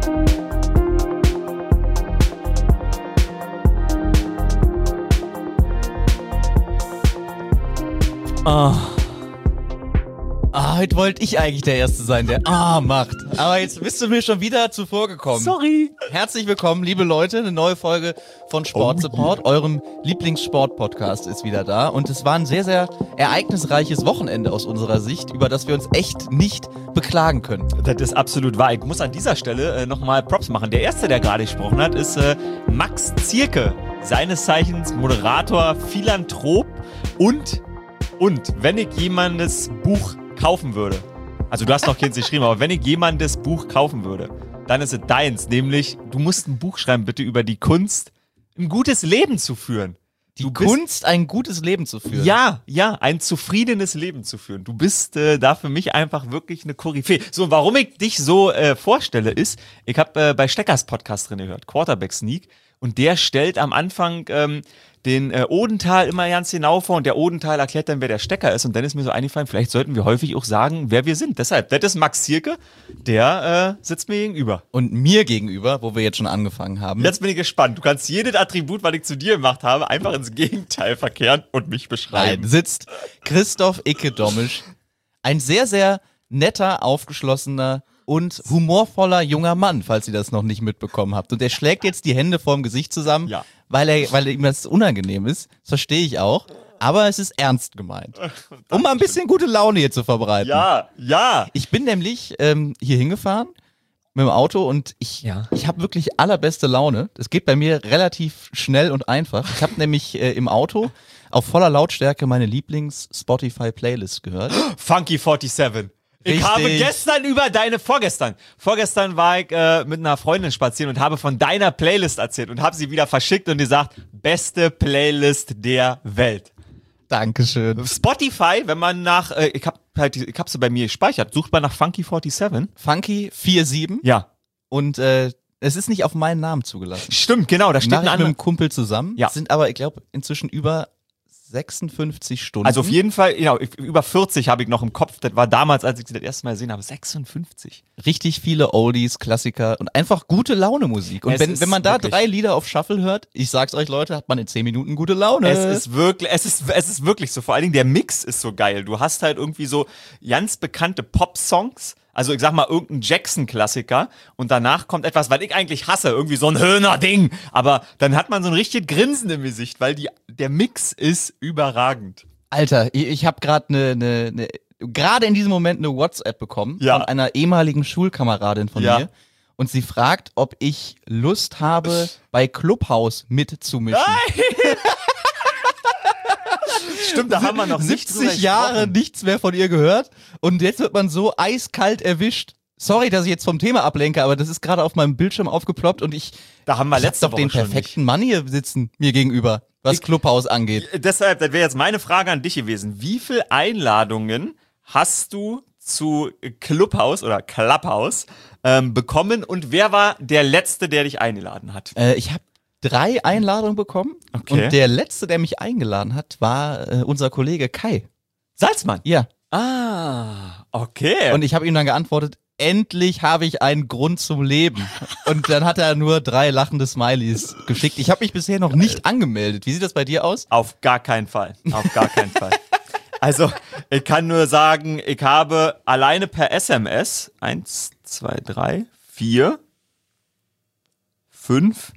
Heute wollte ich eigentlich der Erste sein, der macht. Aber jetzt bist du mir schon wieder zuvor gekommen. Sorry. Herzlich willkommen, liebe Leute. Eine neue Folge von Sport Support. Eurem Lieblingssport-Podcast ist wieder da. Und es war ein sehr, sehr ereignisreiches Wochenende aus unserer Sicht, über das wir uns echt nicht beklagen können. Das ist absolut wahr. Ich muss an dieser Stelle nochmal Props machen. Der Erste, der gerade gesprochen hat, ist Max Zierke. Seines Zeichens Moderator, Philanthrop und wenn ich jemandes Buch kaufen würde, also du hast noch keins geschrieben, aber wenn ich jemandes Buch kaufen würde, dann ist es deins, nämlich du musst ein Buch schreiben, bitte, über die Kunst, ein gutes Leben zu führen. Die Kunst, ein gutes Leben zu führen. Ja, ein zufriedenes Leben zu führen. Du bist da für mich einfach wirklich eine Koryphäe. So, warum ich dich so vorstelle, ist, ich habe bei Steckers Podcast drin gehört, Quarterback Sneak, und der stellt am Anfang den Odenthal immer ganz genau vor und der Odenthal erklärt dann, wer der Stecker ist, und dann ist mir so eingefallen, vielleicht sollten wir häufig auch sagen, wer wir sind. Deshalb, das ist Max Zierke, der sitzt mir gegenüber. Und mir gegenüber, wo wir jetzt schon angefangen haben. Jetzt bin ich gespannt. Du kannst jedes Attribut, was ich zu dir gemacht habe, einfach ins Gegenteil verkehren und mich beschreiben. Nein, sitzt Christoph Icke-Domisch, ein sehr, sehr netter, aufgeschlossener und humorvoller junger Mann, falls ihr das noch nicht mitbekommen habt. Und er schlägt jetzt die Hände vorm Gesicht zusammen, ja, weil ihm das unangenehm ist. Das verstehe ich auch. Aber es ist ernst gemeint. Um mal ein bisschen gute Laune hier zu verbreiten. Ja. Ich bin nämlich hier hingefahren mit dem Auto und ich habe wirklich allerbeste Laune. Es geht bei mir relativ schnell und einfach. Ich habe nämlich im Auto auf voller Lautstärke meine Lieblings-Spotify-Playlist gehört. Funky 47. Ich habe vorgestern war ich mit einer Freundin spazieren und habe von deiner Playlist erzählt und habe sie wieder verschickt und gesagt, beste Playlist der Welt. Dankeschön. Spotify, wenn man nach, ich hab sie bei mir gespeichert, sucht man nach Funky 47. Funky 47. Ja. Und es ist nicht auf meinen Namen zugelassen. Stimmt, genau, da steht ein anderer mit einem Kumpel zusammen. Ja. Sind aber, ich glaube, inzwischen über 56 Stunden. Also auf jeden Fall, genau, über 40 habe ich noch im Kopf. Das war damals, als ich sie das erste Mal gesehen habe, 56. Richtig viele Oldies, Klassiker und einfach gute Laune Musik. Und wenn man da wirklich 3 Lieder auf Shuffle hört, ich sag's euch Leute, hat man in 10 Minuten gute Laune. Es ist wirklich so. Vor allen Dingen der Mix ist so geil. Du hast halt irgendwie so ganz bekannte Pop-Songs. Also ich sag mal, irgendein Jackson-Klassiker und danach kommt etwas, was ich eigentlich hasse, irgendwie so ein Höhner-Ding. Aber dann hat man so ein richtiges Grinsen im Gesicht, weil der Mix ist überragend. Alter, ich habe gerade gerade in diesem Moment eine WhatsApp bekommen von einer ehemaligen Schulkameradin von mir. Und sie fragt, ob ich Lust habe, bei Clubhouse mitzumischen. Nein! Stimmt, da haben wir noch 70 Jahre nichts mehr von ihr gehört und jetzt wird man so eiskalt erwischt. Sorry, dass ich jetzt vom Thema ablenke, aber das ist gerade auf meinem Bildschirm aufgeploppt und ich hab doch den perfekten Mann hier sitzen mir gegenüber, was Clubhouse angeht. Deshalb, das wäre jetzt meine Frage an dich gewesen. Wie viele Einladungen hast du zu Clubhouse bekommen und wer war der Letzte, der dich eingeladen hat? Ich habe 3 Einladungen bekommen und der Letzte, der mich eingeladen hat, war unser Kollege Kai Salzmann? Ja. Ah, okay. Und ich habe ihm dann geantwortet, endlich habe ich einen Grund zum Leben. Und dann hat er nur 3 lachende Smileys geschickt. Ich habe mich bisher noch nicht angemeldet. Wie sieht das bei dir aus? Auf gar keinen Fall. Also, ich kann nur sagen, ich habe alleine per SMS 1, 2, 3, 4, 5,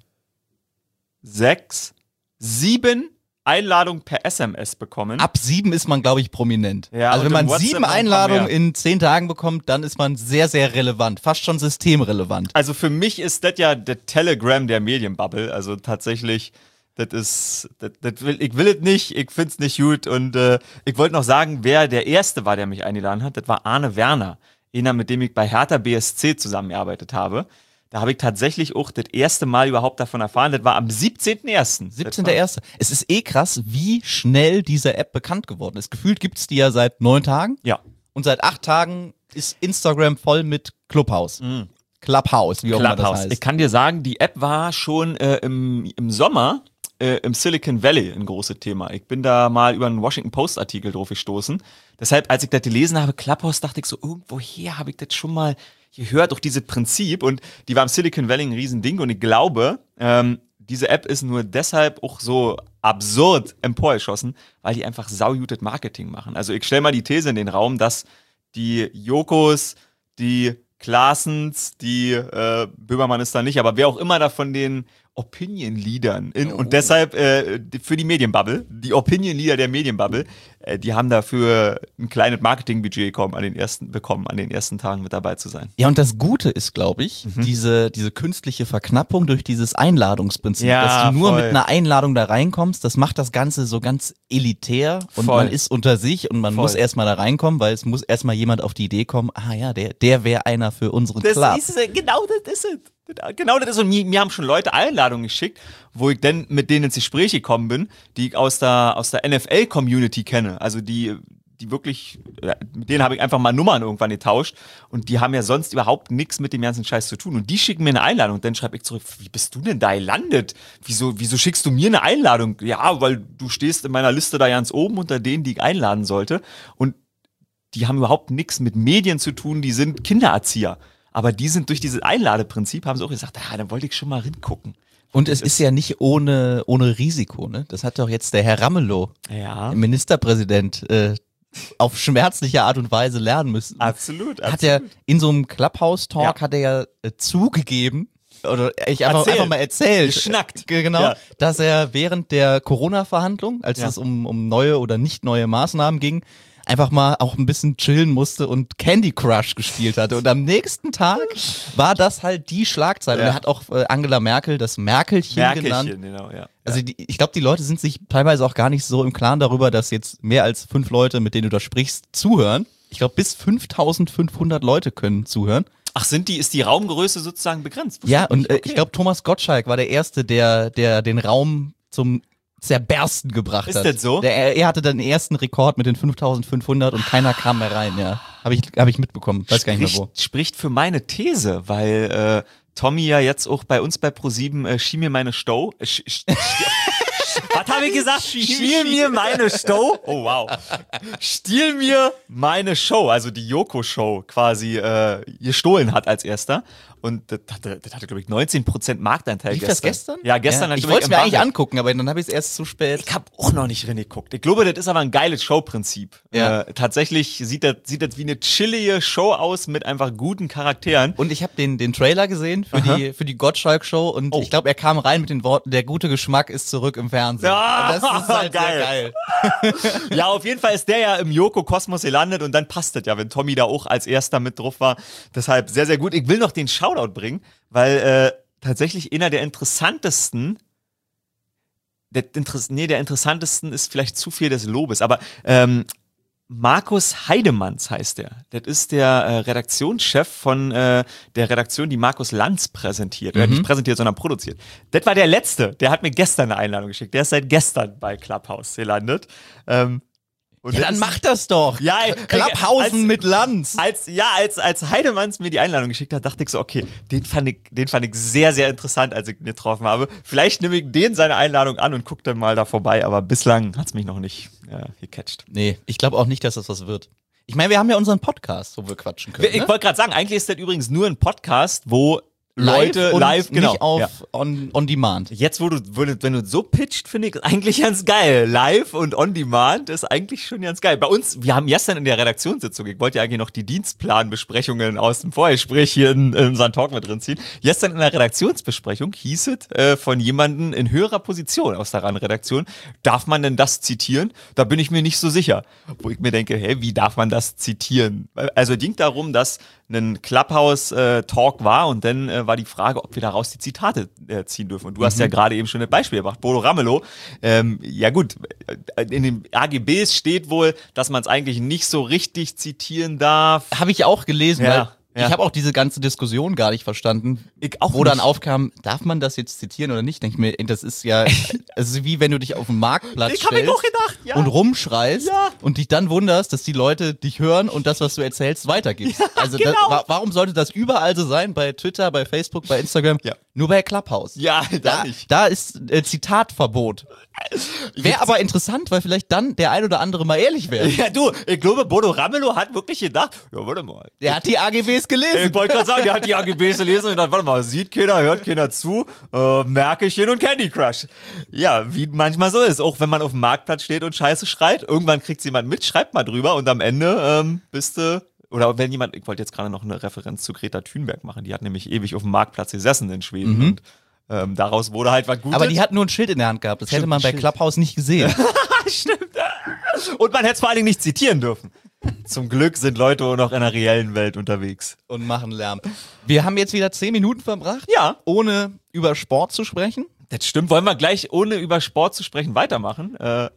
6, 7 Einladungen per SMS bekommen. Ab 7 ist man, glaube ich, prominent. Ja, also wenn man 7 Einladungen mehr in 10 Tagen bekommt, dann ist man sehr, sehr relevant. Fast schon systemrelevant. Also für mich ist das ja der Telegram der Medienbubble. Also tatsächlich, ich will es nicht, ich find's nicht gut. Und ich wollte noch sagen, wer der Erste war, der mich eingeladen hat. Das war Arne Werner, einer, mit dem ich bei Hertha BSC zusammengearbeitet habe. Da habe ich tatsächlich auch das erste Mal überhaupt davon erfahren. Das war am 17.01. 17.01. Es ist krass, wie schnell diese App bekannt geworden ist. Gefühlt gibt's die ja seit 9 Tagen. Ja. Und seit 8 Tagen ist Instagram voll mit Clubhouse. Clubhouse, wie auch immer das heißt. Ich kann dir sagen, die App war schon im Sommer im Silicon Valley ein großes Thema. Ich bin da mal über einen Washington Post Artikel drauf gestoßen. Deshalb, als ich das gelesen habe, Clubhouse, dachte ich so, irgendwoher habe ich das schon mal hier hört doch dieses Prinzip und die war im Silicon Valley ein Riesending und ich glaube, diese App ist nur deshalb auch so absurd emporgeschossen, weil die einfach saugutes Marketing machen. Also ich stelle mal die These in den Raum, dass die Jokos, die Klaasens, die Böhmermann ist da nicht, aber wer auch immer da von den Opinion-Leadern und deshalb für die Medienbubble, die Opinion-Leader der Medienbubble, die haben dafür ein kleines Marketingbudget bekommen, an den ersten Tagen mit dabei zu sein. Ja, und das Gute ist, glaube ich, diese künstliche Verknappung durch dieses Einladungsprinzip, dass du nur mit einer Einladung da reinkommst, das macht das Ganze so ganz elitär und man ist unter sich und man muss erstmal da reinkommen, weil es muss erstmal jemand auf die Idee kommen, der wäre einer für unseren Club. Genau das ist es. Genau das ist es. Und mir haben schon Leute Einladungen geschickt, wo ich dann mit denen ins Gespräch gekommen bin, die ich aus der NFL-Community kenne. Also die wirklich, mit denen habe ich einfach mal Nummern irgendwann getauscht und die haben ja sonst überhaupt nichts mit dem ganzen Scheiß zu tun. Und die schicken mir eine Einladung und dann schreibe ich zurück, wie bist du denn da gelandet? Wieso schickst du mir eine Einladung? Ja, weil du stehst in meiner Liste da ganz oben unter denen, die ich einladen sollte. Und die haben überhaupt nichts mit Medien zu tun, die sind Kindererzieher. Aber die sind durch dieses Einladeprinzip, haben sie auch gesagt, dann wollte ich schon mal hingucken. Und es ist ja nicht ohne Risiko, ne? Das hat doch jetzt der Herr Ramelow, Ministerpräsident, auf schmerzliche Art und Weise lernen müssen. Absolut. Hat er in so einem Clubhouse-Talk hat er ja zugegeben, oder einfach mal erzählt, geschnackt, genau, dass er während der Corona-Verhandlung, als es um neue oder nicht neue Maßnahmen ging, einfach mal auch ein bisschen chillen musste und Candy Crush gespielt hatte. Und am nächsten Tag war das halt die Schlagzeile. Und er hat auch Angela Merkel das Merkelchen genannt. Genau, ja. Also ich glaube, die Leute sind sich teilweise auch gar nicht so im Klaren darüber, dass jetzt mehr als 5 Leute, mit denen du da sprichst, zuhören. Ich glaube, bis 5.500 Leute können zuhören. Ach, ist die Raumgröße sozusagen begrenzt? Ja, und ich glaube, Thomas Gottschalk war der Erste, der den Raum zum Zerbersten gebracht hat. Ist das so? Er hatte dann den ersten Rekord mit den 5.500 und keiner kam mehr rein, ja. Hab ich mitbekommen, weiß gar nicht mehr wo. Spricht für meine These, weil Tommy ja jetzt auch bei uns bei ProSieben Schien mir meine Stow. Was habe ich gesagt? Stiehl mir meine Show. Oh wow. Stiehl mir meine Show, also die Joko-Show quasi gestohlen hat als erster. Und das hatte glaube ich, 19% Marktanteil. Lief das gestern? Ja, gestern. Ja, ich wollte es mir eigentlich angucken, aber dann habe ich es erst zu spät. Ich habe auch noch nicht reingeguckt. Ich glaube, das ist aber ein geiles Showprinzip. Ja. Tatsächlich sieht das wie eine chillige Show aus mit einfach guten Charakteren. Und ich habe den Trailer gesehen für die Gottschalk-Show und ich glaube, er kam rein mit den Worten, der gute Geschmack ist zurück im Fernsehen. Ja, das ist halt geil. Ja, auf jeden Fall ist der ja im Joko-Kosmos gelandet und dann passt das ja, wenn Tommy da auch als erster mit drauf war. Deshalb sehr, sehr gut. Ich will noch den Shoutout bringen, weil tatsächlich einer der interessantesten, der interessantesten ist vielleicht zu viel des Lobes, aber Markus Heidemanns heißt der. Das ist der Redaktionschef von der Redaktion, die Markus Lanz präsentiert. Oder nicht präsentiert, sondern produziert. Das war der Letzte. Der hat mir gestern eine Einladung geschickt. Der ist seit gestern bei Clubhouse gelandet. Und ja, dann mach das doch. Ja, Klapphausen mit Lanz. Als Heidemanns mir die Einladung geschickt hat, dachte ich so, okay, den fand ich sehr, sehr interessant, als ich ihn getroffen habe. Vielleicht nehme ich den seine Einladung an und gucke dann mal da vorbei, aber bislang hat's mich noch nicht gecatcht. Nee, ich glaube auch nicht, dass das was wird. Ich meine, wir haben ja unseren Podcast, wo wir quatschen können. Ich wollte gerade sagen, eigentlich ist das übrigens nur ein Podcast, wo Leute live, genau. Nicht auf on demand. Jetzt, wenn du so pitcht, finde ich eigentlich ganz geil. Live und on demand ist eigentlich schon ganz geil. Bei uns, wir haben gestern in der Redaktionssitzung, ich wollte ja eigentlich noch die Dienstplanbesprechungen aus dem Vorgespräch hier in unseren Talk mit drin ziehen. Gestern in der Redaktionsbesprechung hieß es von jemandem in höherer Position aus der RAN-Redaktion, darf man denn das zitieren? Da bin ich mir nicht so sicher. Wo ich mir denke, wie darf man das zitieren? Also es ging darum, dass ein Clubhouse-Talk war und dann war die Frage, ob wir daraus die Zitate ziehen dürfen. Und du hast ja gerade eben schon das Beispiel gebracht, Bodo Ramelow. Ja gut, in den AGBs steht wohl, dass man es eigentlich nicht so richtig zitieren darf. Habe ich auch gelesen, weil ich habe auch diese ganze Diskussion gar nicht verstanden, wo dann aufkam, darf man das jetzt zitieren oder nicht? Denke ich mir, das ist ja, es ist wie wenn du dich auf den Marktplatz stellst und rumschreist und dich dann wunderst, dass die Leute dich hören und das, was du erzählst, weitergibst. Ja, also genau. Warum sollte das überall so sein? Bei Twitter, bei Facebook, bei Instagram? Ja. Nur bei Clubhouse. Ja, da nicht. Da ist Zitatverbot. Wäre aber interessant, weil vielleicht dann der ein oder andere mal ehrlich wäre. Ja, du, ich glaube, Bodo Ramelow hat wirklich gedacht, ja, warte mal. Der hat die AGBs AGBs gelesen. Ich wollte gerade sagen, der hat die AGBs gelesen und dann, warte mal, sieht keiner, hört keiner zu, Märkchen und Candy Crush. Ja, wie manchmal so ist, auch wenn man auf dem Marktplatz steht und Scheiße schreit, irgendwann kriegt jemand mit, schreibt mal drüber und am Ende bist du, oder wenn jemand, ich wollte jetzt gerade noch eine Referenz zu Greta Thunberg machen, die hat nämlich ewig auf dem Marktplatz gesessen in Schweden und daraus wurde halt was Gutes. Aber die hat nur ein Schild in der Hand gehabt. Das hätte man bei Clubhouse nicht gesehen. Stimmt. Und man hätte es vor allen Dingen nicht zitieren dürfen. Zum Glück sind Leute noch in der reellen Welt unterwegs. Und machen Lärm. Wir haben jetzt wieder 10 Minuten verbracht, ohne über Sport zu sprechen. Das stimmt. Wollen wir gleich, ohne über Sport zu sprechen, weitermachen?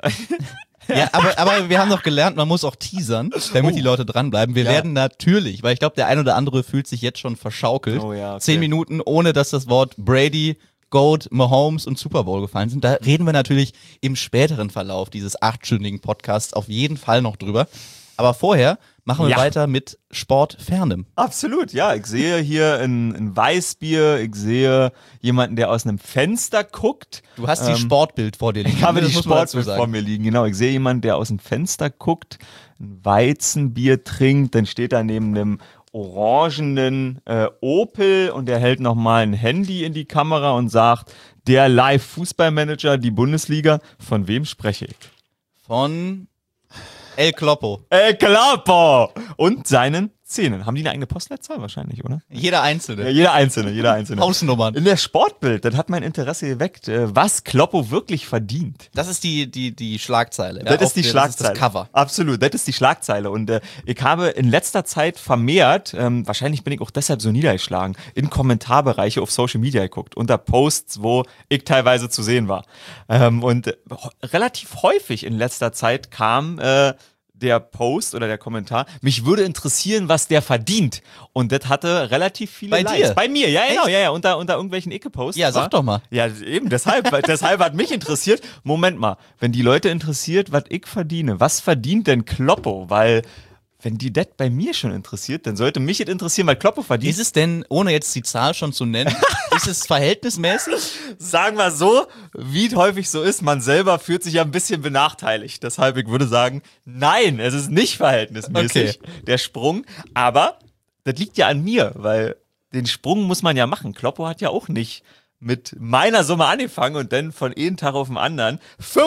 Ja, aber wir haben doch gelernt, man muss auch teasern, damit die Leute dranbleiben. Wir werden natürlich, weil ich glaube, der ein oder andere fühlt sich jetzt schon verschaukelt, 10 Minuten, ohne dass das Wort Brady, Goat, Mahomes und Super Bowl gefallen sind. Da reden wir natürlich im späteren Verlauf dieses 8-stündigen Podcasts auf jeden Fall noch drüber. Aber vorher machen wir weiter mit Sportfernem. Absolut, ja. Ich sehe hier ein Weißbier, ich sehe jemanden, der aus einem Fenster guckt. Du hast die Sportbild vor dir liegen. Ich habe die Sportbild vor mir liegen, genau. Ich sehe jemanden, der aus dem Fenster guckt, ein Weizenbier trinkt, dann steht da neben einem orangenen Opel und der hält nochmal ein Handy in die Kamera und sagt, der Live-Fußballmanager, die Bundesliga, von wem spreche ich? Von El Kloppo. El Kloppo! Und seinen Zähnen. Haben die eine eigene Postleitzahl wahrscheinlich, oder? Jeder Einzelne. Ja, jeder Einzelne. Hausnummern. In der Sportbild, das hat mein Interesse geweckt, was Kloppo wirklich verdient. Das ist die Schlagzeile. Das ist die Schlagzeile. Das ist das Cover. Absolut, das ist die Schlagzeile. Und ich habe in letzter Zeit vermehrt, wahrscheinlich bin ich auch deshalb so niedergeschlagen, in Kommentarbereiche auf Social Media geguckt, unter Posts, wo ich teilweise zu sehen war. Und relativ häufig in letzter Zeit kam der Post oder der Kommentar, mich würde interessieren, was der verdient. Und das hatte relativ viele Bei Likes. dir? Bei mir, ja, genau, ja, unter irgendwelchen Icke-Posts. Ja, sag doch mal. Ja, eben, deshalb hat mich interessiert, Moment mal, wenn die Leute interessiert, was ich verdiene, was verdient denn Kloppo? Weil, wenn die das bei mir schon interessiert, dann sollte mich das interessieren, weil Kloppo verdient. Ist es denn, ohne jetzt die Zahl schon zu nennen, ist es verhältnismäßig? Sagen wir so, wie häufig so ist, man selber fühlt sich ja ein bisschen benachteiligt. Deshalb, ich würde sagen, nein, es ist nicht verhältnismäßig, der Sprung. Aber das liegt ja an mir, weil den Sprung muss man ja machen. Kloppo hat ja auch nicht mit meiner Summe angefangen und dann von einem Tag auf den anderen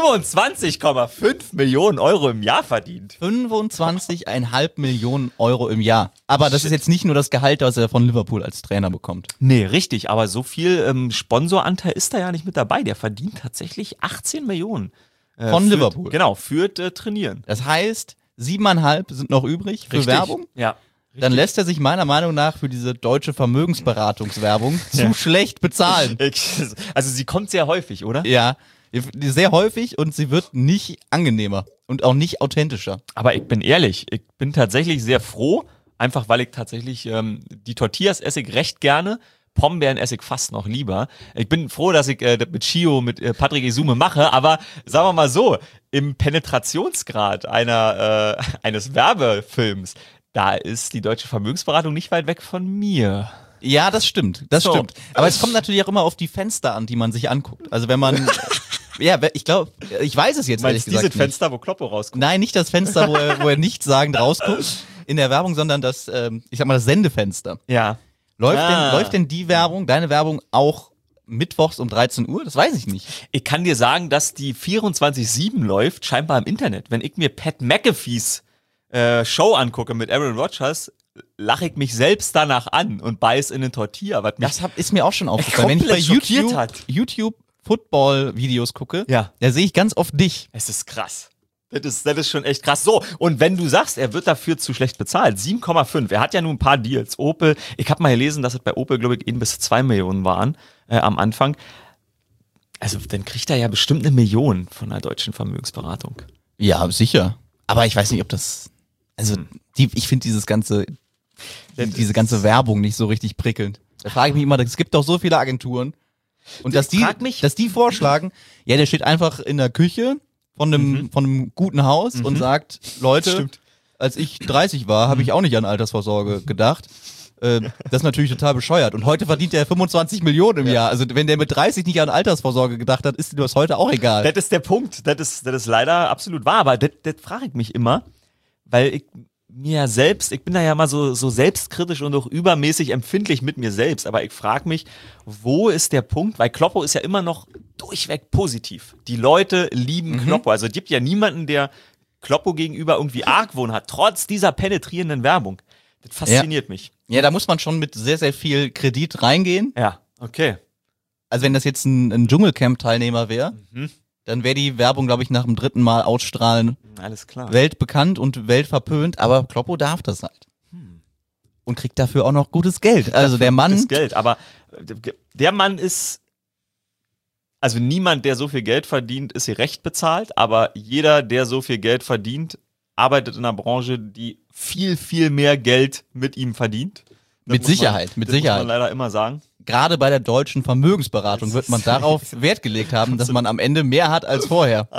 25,5 Millionen Euro im Jahr verdient. 25,5 Millionen Euro im Jahr. Aber das ist jetzt nicht nur das Gehalt, das er von Liverpool als Trainer bekommt. Nee, richtig, aber so viel Sponsoranteil ist da ja nicht mit dabei. Der verdient tatsächlich 18 Millionen. Von Liverpool. Genau, für Trainieren. Das heißt, 7,5 sind noch übrig für Werbung. Ja. Dann lässt er sich meiner Meinung nach für diese deutsche Vermögensberatungswerbung zu schlecht bezahlen. Also sie kommt sehr häufig, oder? Ja, sehr häufig und sie wird nicht angenehmer und auch nicht authentischer. Aber ich bin ehrlich, ich bin tatsächlich sehr froh, einfach weil ich tatsächlich die Tortillas esse ich recht gerne, Pombeeren esse ich fast noch lieber. Ich bin froh, dass ich das mit Chio, mit Patrick Isume mache, aber sagen wir mal so, im Penetrationsgrad eines Werbefilms, da ist die deutsche Vermögensberatung nicht weit weg von mir. Ja, das stimmt, stimmt. Aber es kommt natürlich auch immer auf die Fenster an, die man sich anguckt. Also wenn man, ja, ich glaube, ich weiß es jetzt ehrlich gesagt dieses Fenster, wo Kloppo rausguckt? Nein, nicht das Fenster, wo er nichtssagend rausguckt in der Werbung, sondern das, ich sag mal, das Sendefenster. Ja. Läuft denn die Werbung, deine Werbung auch mittwochs um 13 Uhr? Das weiß ich nicht. Ich kann dir sagen, dass die 24/7 läuft, scheinbar im Internet. Wenn ich mir Pat McAfees Show angucke mit Aaron Rodgers, lache ich mich selbst danach an und beiß in den Tortilla. Was mich ist mir auch schon aufgefallen. Wenn ich bei YouTube Football-Videos gucke, da sehe ich ganz oft dich. Es ist krass. Das ist schon echt krass. So, und wenn du sagst, er wird dafür zu schlecht bezahlt, 7,5. Er hat ja nun ein paar Deals. Opel, ich habe mal gelesen, dass es bei Opel, glaube ich, 1 bis 2 Millionen waren am Anfang. Also, dann kriegt er ja bestimmt 1 Million von einer deutschen Vermögensberatung. Ja, sicher. Aber ich weiß nicht, ob das, also, ich finde diese ganze Werbung nicht so richtig prickelnd. Da frage ich mich immer, es gibt doch so viele Agenturen. Und dass die vorschlagen, ja, der steht einfach in der Küche von einem guten Haus und sagt, Leute, als ich 30 war, habe ich auch nicht an Altersvorsorge gedacht. Das ist natürlich total bescheuert. Und heute verdient er 25 Millionen im Jahr. Also wenn der mit 30 nicht an Altersvorsorge gedacht hat, ist ihm das heute auch egal. Das ist der Punkt. Das ist leider absolut wahr. Aber das frage ich mich immer, weil mir selbst, ich bin da ja mal so selbstkritisch und auch übermäßig empfindlich mit mir selbst, aber ich frage mich, wo ist der Punkt, weil Kloppo ist ja immer noch durchweg positiv. Die Leute lieben Kloppo, also es gibt ja niemanden, der Kloppo gegenüber irgendwie Argwohn hat, trotz dieser penetrierenden Werbung. Das fasziniert mich. Ja, da muss man schon mit sehr, sehr viel Kredit reingehen. Ja, okay. Also wenn das jetzt ein Dschungelcamp-Teilnehmer wäre, dann wäre die Werbung, glaube ich, nach dem 3. Mal ausstrahlen Alles klar. weltbekannt und weltverpönt, aber Kloppo darf das halt. Und kriegt dafür auch noch gutes Geld. Also der Mann... Gutes Geld, aber der Mann ist, also niemand, der so viel Geld verdient, ist hier recht bezahlt, aber jeder, der so viel Geld verdient, arbeitet in einer Branche, die viel, viel mehr Geld mit ihm verdient. Mit Sicherheit. Das muss man leider immer sagen. Gerade bei der deutschen Vermögensberatung wird man darauf Wert gelegt haben, dass man am Ende mehr hat als vorher.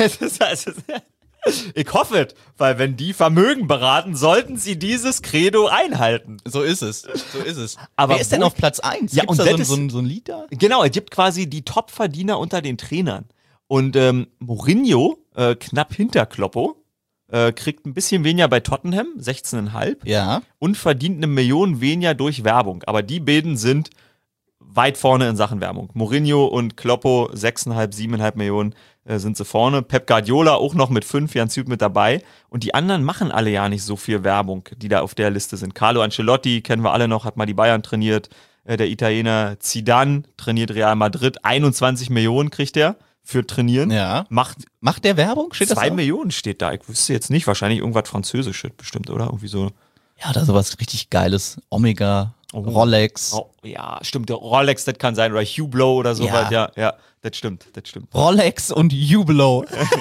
Ich hoffe es, weil wenn die Vermögen beraten, sollten sie dieses Credo einhalten. So ist es. Aber wer ist denn auf Platz 1? Ja, Gibt's und da das so ein Lied da? Genau, es gibt quasi die Top-Verdiener unter den Trainern. Und Mourinho, knapp hinter Kloppo, kriegt ein bisschen weniger bei Tottenham, 16,5. Ja. Und verdient 1 Million weniger durch Werbung. Aber die beiden sind weit vorne in Sachen Werbung. Mourinho und Kloppo 6,5, 7,5 Millionen sind sie vorne. Pep Guardiola auch noch mit 5 Jahren Typ mit dabei. Und die anderen machen alle ja nicht so viel Werbung, die da auf der Liste sind. Carlo Ancelotti kennen wir alle noch, hat mal die Bayern trainiert. Der Italiener Zidane trainiert Real Madrid. 21 Millionen kriegt er für Trainieren. Ja. Macht der Werbung? Steht 2 das Millionen steht da. Ich wüsste jetzt nicht. Wahrscheinlich irgendwas Französisches bestimmt, oder? Irgendwie so. Ja, oder sowas richtig Geiles. Omega, Rolex. Oh, ja, stimmt. Der Rolex, das kann sein. Oder Hublot oder so. Ja. Ja, das stimmt. Rolex und Hublot.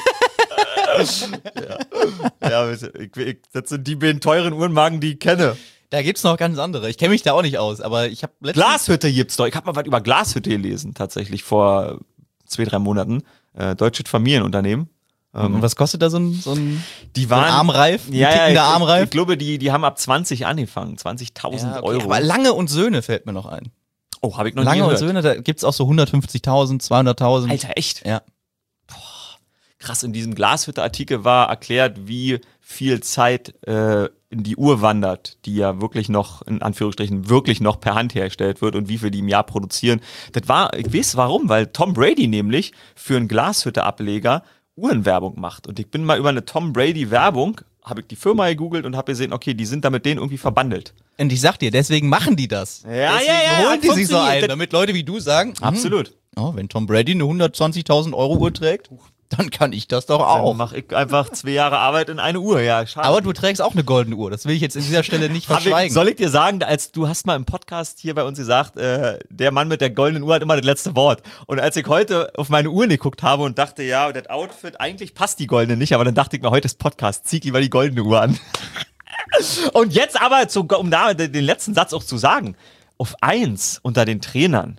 Ja, das sind die beiden teuren Uhrenmarken, die ich kenne. Da gibt's noch ganz andere. Ich kenne mich da auch nicht aus, aber ich habe Glashütte gibt's doch. Ich habe mal was über Glashütte gelesen, tatsächlich vor 2-3 Monaten. Deutsches Familienunternehmen. Und was kostet da so ein Armreif? Tickender Armreif? Ich glaube, die haben ab 20 angefangen. 20.000 Euro. Aber Lange und Söhne fällt mir noch ein. Oh, habe ich noch Lange nie und gehört. Söhne, da gibt's auch so 150.000, 200.000. Alter, echt? Ja. Krass, in diesem Glashütte-Artikel war erklärt, wie viel Zeit in die Uhr wandert, die ja wirklich noch, in Anführungsstrichen, wirklich noch per Hand hergestellt wird und wie viel die im Jahr produzieren. Das war, ich weiß warum, weil Tom Brady nämlich für einen Glashütte-Ableger Uhrenwerbung macht. Und ich bin mal über eine Tom Brady-Werbung, habe ich die Firma gegoogelt und habe gesehen, okay, die sind da mit denen irgendwie verbandelt. Und ich sag dir, deswegen machen die das. Deswegen holen die sich so ein, damit Leute wie du sagen, Absolut. Oh, wenn Tom Brady eine 120.000 Euro Uhr trägt, dann kann ich das doch auch. Dann mache ich einfach 2 Jahre Arbeit in eine Uhr, ja, schade. Aber du trägst auch eine goldene Uhr, das will ich jetzt in dieser Stelle nicht verschweigen. Soll ich dir sagen, du hast mal im Podcast hier bei uns gesagt, der Mann mit der goldenen Uhr hat immer das letzte Wort. Und als ich heute auf meine Uhr geguckt habe und dachte, ja, das Outfit, eigentlich passt die goldene nicht, aber dann dachte ich mir, heute ist Podcast, zieh lieber die goldene Uhr an. Und jetzt aber, um da den letzten Satz auch zu sagen, auf 1 unter den Trainern,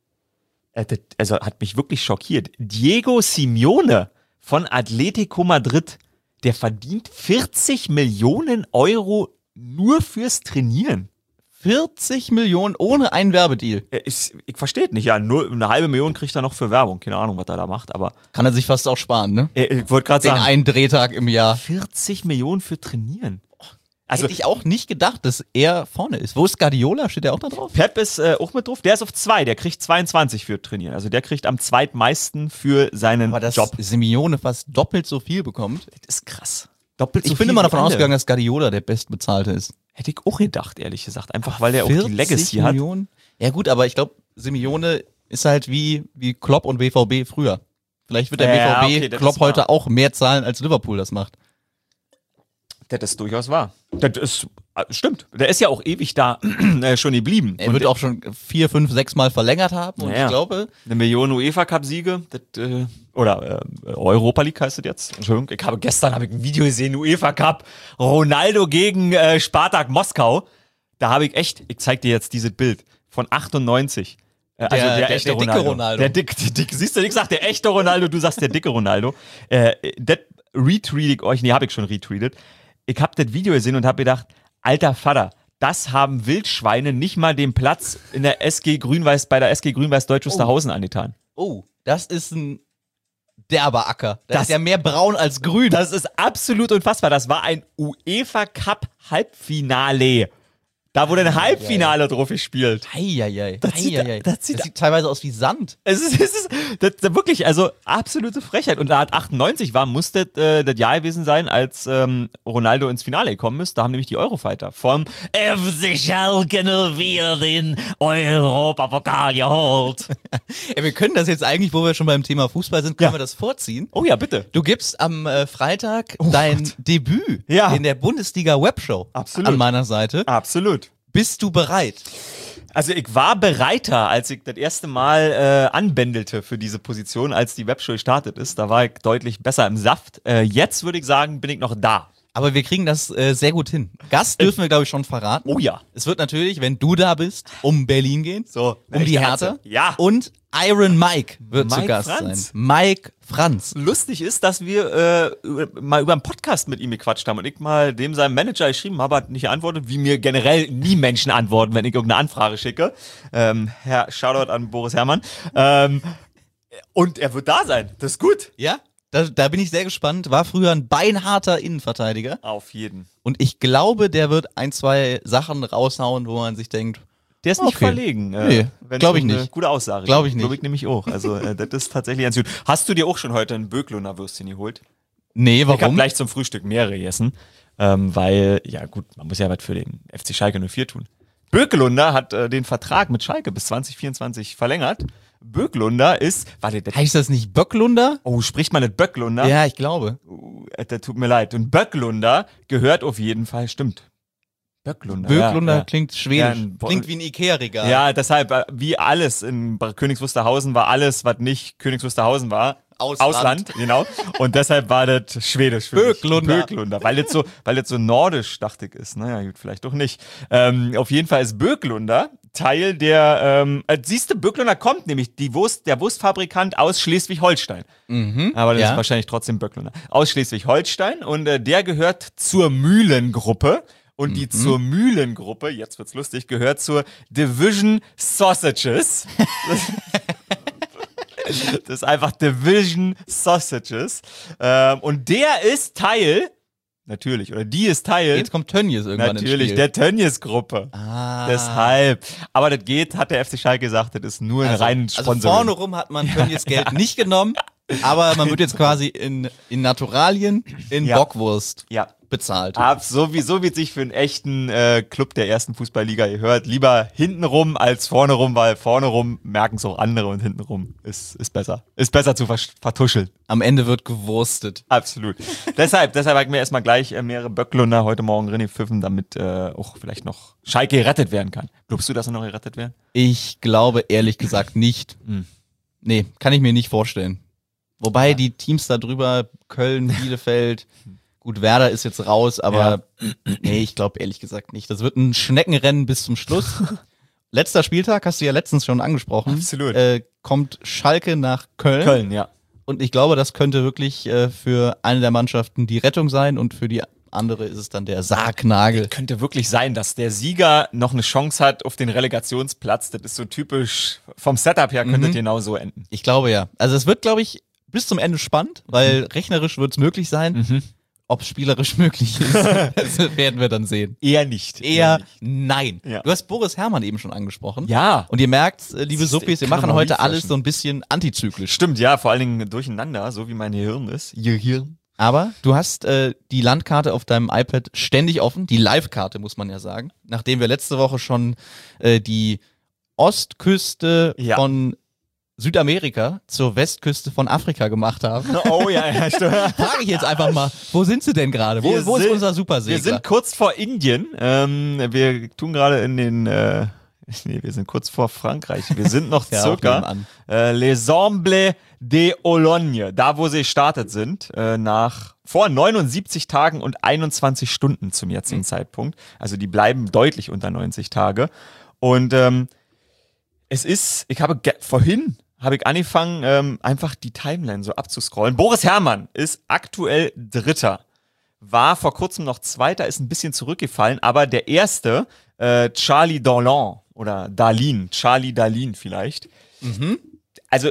also hat mich wirklich schockiert. Diego Simeone von Atletico Madrid, der verdient 40 Millionen Euro nur fürs Trainieren. 40 Millionen ohne einen Werbedeal. Ich verstehe es nicht, ja, nur 1,5 Million kriegt er noch für Werbung. Keine Ahnung, was er da macht, aber. Kann er sich fast auch sparen, ne? Ich wollte gerade sagen. einen Drehtag im Jahr. 40 Millionen für Trainieren. Also, hätte ich auch nicht gedacht, dass er vorne ist. Wo ist Guardiola? Steht der auch da drauf? Pep ist auch mit drauf. Der ist auf 2. Der kriegt 22 für Trainieren. Also der kriegt am zweitmeisten für seinen Aber dass Job. Simeone fast doppelt so viel bekommt. Das ist krass. Doppelt so Ich bin viel immer wie davon alle. ausgegangen, dass Guardiola der Bestbezahlte ist. Hätte ich auch gedacht, ehrlich gesagt. Einfach weil er auch die Legacy hat. Millionen? Ja gut, aber ich glaube, Simeone ist halt wie Klopp und BVB früher. Vielleicht wird der BVB okay, das Klopp ist wahr. heute auch mehr zahlen, als Liverpool das macht. Das ist durchaus wahr. Das ist, stimmt. Der ist ja auch ewig da schon geblieben. Er wird auch schon 4, 5, 6 Mal verlängert haben und ich glaube... 1 Million UEFA-Cup-Siege oder Europa League heißt es jetzt. Entschuldigung, gestern habe ich ein Video gesehen, UEFA-Cup, Ronaldo gegen Spartak Moskau. Da habe ich echt, ich zeig dir jetzt dieses Bild von 98. Also der echte der dicke Ronaldo. Der dicke, siehst du, ich sag der echte Ronaldo, du sagst der dicke Ronaldo. Das retweete ich euch, habe ich schon retweetet. Ich habe das Video gesehen und habe gedacht, alter Vater, das haben Wildschweine nicht mal den Platz in der SG Grün-Weiß, bei der SG Grün-Weiß Deutsch Wusterhausen angetan. Oh, das ist ein derber Acker. Das ist ja mehr braun als grün. Das ist absolut unfassbar. Das war ein UEFA Cup Halbfinale. Da wurde ein Halbfinale drauf gespielt. Eieiei. Das sieht teilweise aus wie Sand. Es ist wirklich, also absolute Frechheit. Und da hat 98 musste das Jahr gewesen sein, als Ronaldo ins Finale gekommen ist. Da haben nämlich die Eurofighter vom FC Schalke 04 den Europapokal geholt. Ja, wir können das jetzt eigentlich, wo wir schon beim Thema Fußball sind, können wir das vorziehen. Oh ja, bitte. Du gibst am Freitag dein Debüt in der Bundesliga-Webshow an meiner Seite. Absolut. Bist du bereit? Also ich war bereiter, als ich das erste Mal anbändelte für diese Position, als die Webshow gestartet ist. Da war ich deutlich besser im Saft. Jetzt würde ich sagen, bin ich noch da. Aber wir kriegen das sehr gut hin. Gast dürfen wir, glaube ich, schon verraten. Oh ja. Es wird natürlich, wenn du da bist, um Berlin gehen. So, um die Hertha. Ja. Und Iron Mike wird zu Gast sein. Mike Franz. Lustig ist, dass wir mal über einen Podcast mit ihm gequatscht haben und ich mal dem seinem Manager geschrieben habe, hat nicht geantwortet, wie mir generell nie Menschen antworten, wenn ich irgendeine Anfrage schicke. Shoutout an Boris Herrmann. Und er wird da sein. Das ist gut. Ja? Da bin ich sehr gespannt. War früher ein beinharter Innenverteidiger. Auf jeden. Und ich glaube, der wird 1, 2 Sachen raushauen, wo man sich denkt, der ist nicht verlegen. Nee, glaube ich nicht. Gute Aussage. Glaube ich nicht. Glaube ich nämlich auch. Also das ist tatsächlich ganz gut. Hast du dir auch schon heute ein Böcklunder Würstchen geholt? Nee, warum? Ich habe gleich zum Frühstück mehrere gegessen, weil, ja gut, man muss ja was für den FC Schalke 04 tun. Böcklunder hat den Vertrag mit Schalke bis 2024 verlängert. Böcklunder ist, heißt das nicht Böcklunder? Oh, spricht man nicht Böcklunder? Ja, ich glaube. Das tut mir leid. Und Böcklunder gehört auf jeden Fall, stimmt. Böcklunder klingt schwedisch. Klingt wie ein Ikea-Regal. Ja, deshalb, wie alles in Königs Wusterhausen war alles, was nicht Königs Wusterhausen war, Ausland, genau. Und deshalb war das schwedisch. Böcklunder. Weil das so nordisch, dachte ich, ist. Naja, gut, vielleicht doch nicht. Auf jeden Fall ist Böcklunder Teil der, siehst du, Böcklunder kommt nämlich, der Wurstfabrikant aus Schleswig-Holstein. Mhm, aber das ist wahrscheinlich trotzdem Böcklunder. Aus Schleswig-Holstein und der gehört zur Mühlengruppe. Und die zur Mühlengruppe, jetzt wird's lustig, gehört zur Division Sausages. Das ist einfach Division Sausages. Und der ist Teil, natürlich, oder die ist Teil. Jetzt kommt Tönnies irgendwann natürlich, ins Spiel. der Tönnies-Gruppe. Deshalb. Aber das hat der FC Schalke gesagt, das ist nur ein reinen Sponsoring. Also vorne rum hat man Tönnies Geld nicht genommen, aber man wird jetzt quasi in Naturalien, in Bockwurst bezahlt. So wie sich für einen echten Club der ersten Fußballliga gehört. Lieber hintenrum als vorne rum, weil vorne rum merken es auch andere und hintenrum ist besser. Ist besser zu vertuscheln. Am Ende wird gewurstet. Absolut. deshalb habe ich mir erstmal gleich mehrere Böcklunder heute Morgen drin gepfiffen, damit auch vielleicht noch Schalke gerettet werden kann. Glaubst du, dass er noch gerettet werden? Ich glaube ehrlich gesagt nicht. Nee, kann ich mir nicht vorstellen. Wobei die Teams da drüber, Köln, Bielefeld, gut, Werder ist jetzt raus, aber nee, ich glaube ehrlich gesagt nicht. Das wird ein Schneckenrennen bis zum Schluss. Letzter Spieltag, hast du ja letztens schon angesprochen. Absolut. Kommt Schalke nach Köln. Köln, ja. Und ich glaube, das könnte wirklich für eine der Mannschaften die Rettung sein und für die andere ist es dann der Sargnagel. Könnte wirklich sein, dass der Sieger noch eine Chance hat auf den Relegationsplatz. Das ist so typisch, vom Setup her könnte es genau so enden. Ich glaube ja. Also es wird, glaube ich, bis zum Ende spannend, weil rechnerisch wird es möglich sein. Ob es spielerisch möglich ist, das werden wir dann sehen. Eher nicht. Eher nein. Ja. Du hast Boris Herrmann eben schon angesprochen. Ja. Und ihr merkt, liebe Suppis, wir machen heute alles so ein bisschen antizyklisch. Stimmt, ja, vor allen Dingen durcheinander, so wie mein Gehirn ist. Gehirn. Aber du hast die Landkarte auf deinem iPad ständig offen, die Live-Karte, muss man ja sagen. Nachdem wir letzte Woche schon die Ostküste von Südamerika zur Westküste von Afrika gemacht haben. Oh ja, stimmt. Frage ich jetzt einfach mal, wo sind sie denn gerade? Wo ist unser Supersegler? Wir sind kurz vor Indien. Wir tun gerade in den wir sind kurz vor Frankreich. Wir sind noch circa Les Ambles de Ologne, da wo sie gestartet sind, vor 79 Tagen und 21 Stunden zum jetzigen Zeitpunkt. Also die bleiben deutlich unter 90 Tage. Und vorhin habe ich angefangen, einfach die Timeline so abzuscrollen. Boris Herrmann ist aktuell Dritter. War vor kurzem noch Zweiter, ist ein bisschen zurückgefallen, aber der Erste, Charlie Darlin oder Darlin, Charlie Darlin vielleicht. Also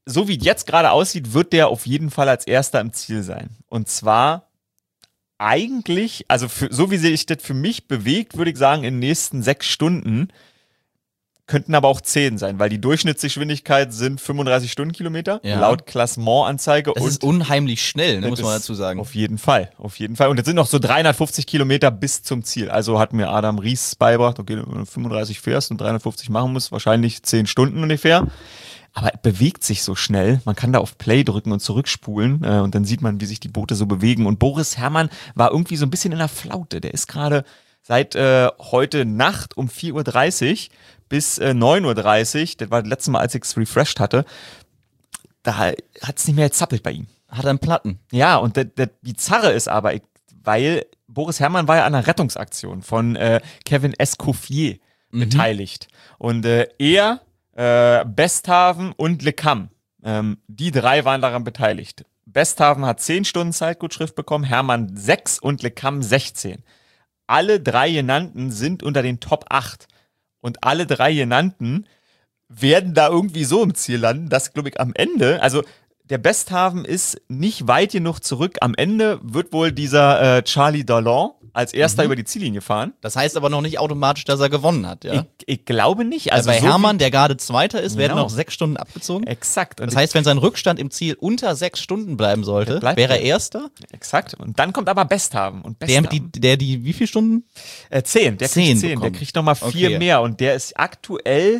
so wie jetzt gerade aussieht, wird der auf jeden Fall als erster im Ziel sein. Und zwar eigentlich, also so wie sich das für mich bewegt, würde ich sagen, in den nächsten 6 Stunden, könnten aber auch 10 sein, weil die Durchschnittsgeschwindigkeit sind 35 Stundenkilometer, laut Klassementanzeige. Das ist unheimlich schnell, ne, muss man dazu sagen. Auf jeden Fall, auf jeden Fall. Und jetzt sind noch so 350 Kilometer bis zum Ziel. Also hat mir Adam Ries beigebracht, okay, wenn du 35 fährst und 350 machen musst, wahrscheinlich 10 Stunden ungefähr. Aber er bewegt sich so schnell. Man kann da auf Play drücken und zurückspulen und dann sieht man, wie sich die Boote so bewegen. Und Boris Herrmann war irgendwie so ein bisschen in der Flaute. Der ist gerade seit heute Nacht um 4:30 Uhr bis 9:30 Uhr, das war das letzte Mal, als ich es refreshed hatte, da hat es nicht mehr gezappelt bei ihm. Hat er einen Platten. Ja, und das Bizarre ist aber, weil Boris Herrmann war ja an einer Rettungsaktion von Kevin Escoffier beteiligt. Und er, Besthaven und Le Cam, die 3 waren daran beteiligt. Besthaven hat 10 Stunden Zeitgutschrift bekommen, Herrmann 6 und Le Cam 16. Alle 3 genannten sind unter den Top 8. Und alle 3 genannten werden da irgendwie so im Ziel landen, dass, glaube ich, am Ende, also der Besthaven ist nicht weit genug zurück. Am Ende wird wohl dieser Charlie Dallon als erster über die Ziellinie fahren. Das heißt aber noch nicht automatisch, dass er gewonnen hat, ja? Ich glaube nicht. Also bei Herrmann, der gerade Zweiter ist, werden noch 6 Stunden abgezogen. Exakt. Und das heißt, wenn sein Rückstand im Ziel unter 6 Stunden bleiben sollte, wäre er Erster. Exakt. Und dann kommt aber Besthaven. Und Besthaven. Der wie viele Stunden? 10. Der kriegt 10. Der kriegt nochmal 4 mehr. Und der ist aktuell,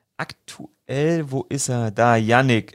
wo ist er? Da, Yannick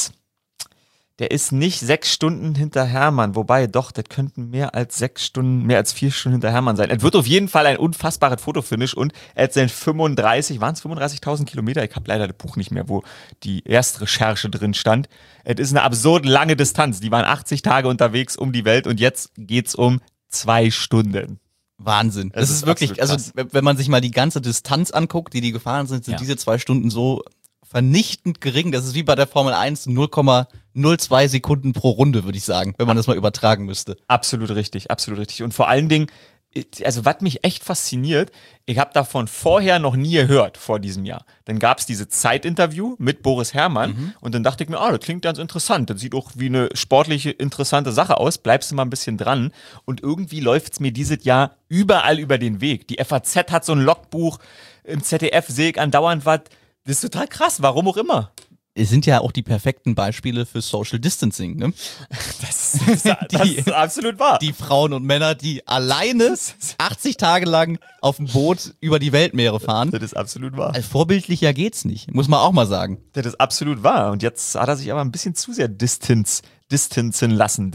der ist nicht 6 Stunden hinter Herrmann, wobei doch, das könnten mehr als 4 Stunden hinter Herrmann sein. Es wird auf jeden Fall ein unfassbares Fotofinish und es sind 35.000 Kilometer? Ich habe leider das Buch nicht mehr, wo die Erstrecherche drin stand. Es ist eine absurd lange Distanz. Die waren 80 Tage unterwegs um die Welt und jetzt geht's um 2 Stunden. Wahnsinn. Das ist wirklich, also wenn man sich mal die ganze Distanz anguckt, die gefahren sind, diese 2 Stunden so vernichtend gering. Das ist wie bei der Formel 1 0,02 Sekunden pro Runde, würde ich sagen, wenn man das mal übertragen müsste. Absolut richtig, absolut richtig. Und vor allen Dingen, also was mich echt fasziniert, ich habe davon vorher noch nie gehört, vor diesem Jahr. Dann gab es diese Zeitinterview mit Boris Herrmann und dann dachte ich mir, das klingt ganz interessant. Das sieht auch wie eine sportliche, interessante Sache aus. Bleibst du mal ein bisschen dran. Und irgendwie läuft es mir dieses Jahr überall über den Weg. Die FAZ hat so ein Logbuch, im ZDF sehe ich andauernd was. Das ist total krass, warum auch immer. Es sind ja auch die perfekten Beispiele für Social Distancing, ne? Das ist absolut wahr. Die Frauen und Männer, die alleine 80 Tage lang auf dem Boot über die Weltmeere fahren. Das ist absolut wahr. Also vorbildlicher geht's nicht, muss man auch mal sagen. Das ist absolut wahr. Und jetzt hat er sich aber ein bisschen zu sehr distanzieren lassen.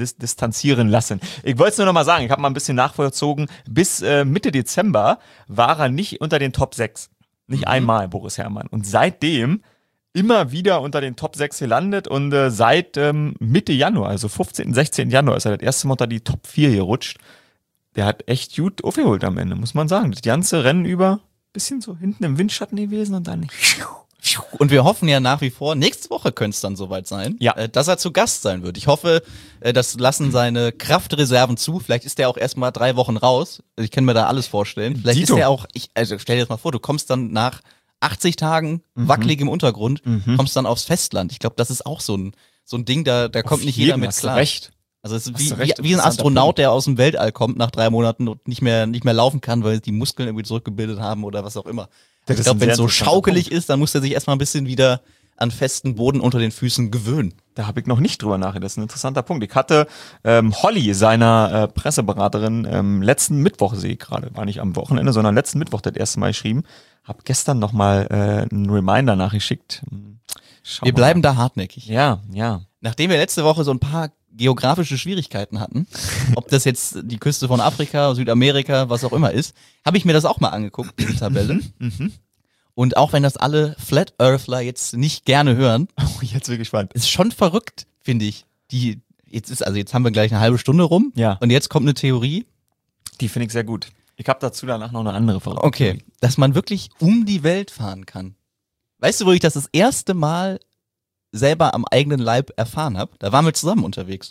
Ich wollte es nur noch mal sagen, ich habe mal ein bisschen nachvollzogen. Bis Mitte Dezember war er nicht unter den Top 6. Nicht einmal, Boris Herrmann. Und seitdem immer wieder unter den Top 6 gelandet und seit Mitte Januar, also 15., 16. Januar, ist er das erste Mal unter die Top 4 gerutscht. Der hat echt gut aufgeholt am Ende, muss man sagen. Das ganze Rennen über, bisschen so hinten im Windschatten gewesen und dann... Und wir hoffen ja nach wie vor, nächste Woche könnte es dann soweit sein, dass er zu Gast sein wird. Ich hoffe, das lassen seine Kraftreserven zu. Vielleicht ist der auch erstmal 3 Wochen raus. Ich kann mir da alles vorstellen. Vielleicht ist der auch, also stell dir das mal vor, du kommst dann nach 80 Tagen wackelig im Untergrund, kommst dann aufs Festland. Ich glaube, das ist auch so ein Ding, da kommt nicht jeder mit klar. Recht. Also es ist wie ein Astronaut, der aus dem Weltall kommt nach 3 Monaten und nicht mehr laufen kann, weil die Muskeln irgendwie zurückgebildet haben oder was auch immer. Ich glaube, wenn es so schaukelig ist, dann muss er sich erstmal ein bisschen wieder an festen Boden unter den Füßen gewöhnen. Da habe ich noch nicht drüber nachgedacht. Das ist ein interessanter Punkt. Ich hatte Holly, seiner Presseberaterin, letzten Mittwoch, sehe ich gerade, war nicht am Wochenende, sondern letzten Mittwoch das erste Mal geschrieben. Hab gestern nochmal einen Reminder nachgeschickt. Wir bleiben da hartnäckig. Ja. Nachdem wir letzte Woche so ein paar geografische Schwierigkeiten hatten, ob das jetzt die Küste von Afrika, Südamerika, was auch immer ist, habe ich mir das auch mal angeguckt, diese Tabelle. Und auch wenn das alle Flat Earthler jetzt nicht gerne hören, jetzt bin ich gespannt. Ist schon verrückt, finde ich. Jetzt haben wir gleich eine halbe Stunde rum. Ja. Und jetzt kommt eine Theorie. Die finde ich sehr gut. Ich habe dazu danach noch eine andere Frage. Okay, dass man wirklich um die Welt fahren kann. Weißt du, wo ich das erste Mal selber am eigenen Leib erfahren habe? Da waren wir zusammen unterwegs.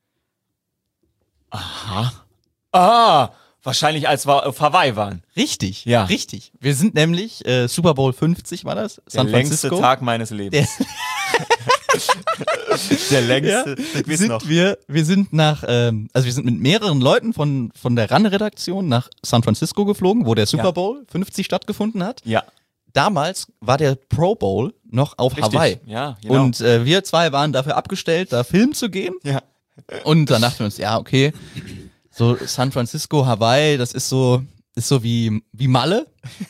Aha. Wahrscheinlich als wir auf Hawaii waren. Richtig, ja. Richtig. Wir sind nämlich, Super Bowl 50 war das, San Francisco. Der längste Tag meines Lebens. Der längste. Wir sind wir sind mit mehreren Leuten von der RAN-Redaktion nach San Francisco geflogen, wo der Super Bowl 50 stattgefunden hat. Ja. Damals war der Pro Bowl noch auf Hawaii. Ja, genau. Und wir zwei waren dafür abgestellt, da filmen zu gehen. Ja. Und dann dachten wir uns, ja, okay, so San Francisco, Hawaii, das ist so wie Malle.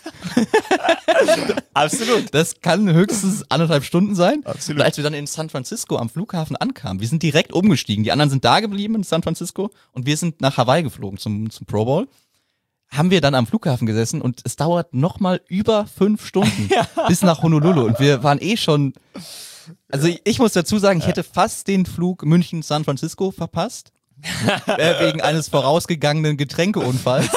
Absolut. Das kann höchstens 1,5 Stunden sein. Absolut. Und als wir dann in San Francisco am Flughafen ankamen, wir sind direkt umgestiegen. Die anderen sind da geblieben in San Francisco und wir sind nach Hawaii geflogen zum Pro Bowl. Haben wir dann am Flughafen gesessen und es dauert nochmal über 5 Stunden bis nach Honolulu. Und wir waren schon, also ich muss dazu sagen, ich hätte fast den Flug München-San Francisco verpasst. Wegen eines vorausgegangenen Getränkeunfalls.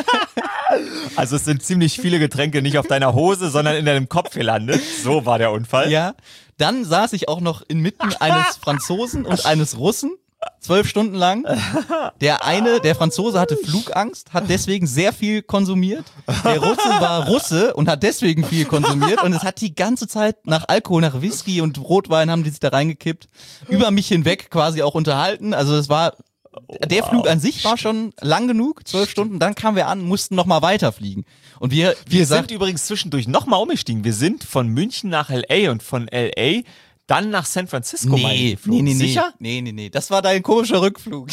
Also es sind ziemlich viele Getränke nicht auf deiner Hose, sondern in deinem Kopf gelandet. So war der Unfall. Ja, dann saß ich auch noch inmitten eines Franzosen und eines Russen, 12 Stunden lang. Der Franzose hatte Flugangst, hat deswegen sehr viel konsumiert. Der Russe war Russe und hat deswegen viel konsumiert. Und es hat die ganze Zeit nach Alkohol, nach Whisky und Rotwein haben die sich da reingekippt. Über mich hinweg quasi auch unterhalten. Also es war... Der Flug an sich war schon lang genug, 12 Stunden, dann kamen wir an, mussten nochmal weiterfliegen. Und wir sind übrigens zwischendurch nochmal umgestiegen. Wir sind von München nach L.A. und von L.A. dann nach San Francisco geflogen. Sicher? Nee. Das war dein komischer Rückflug.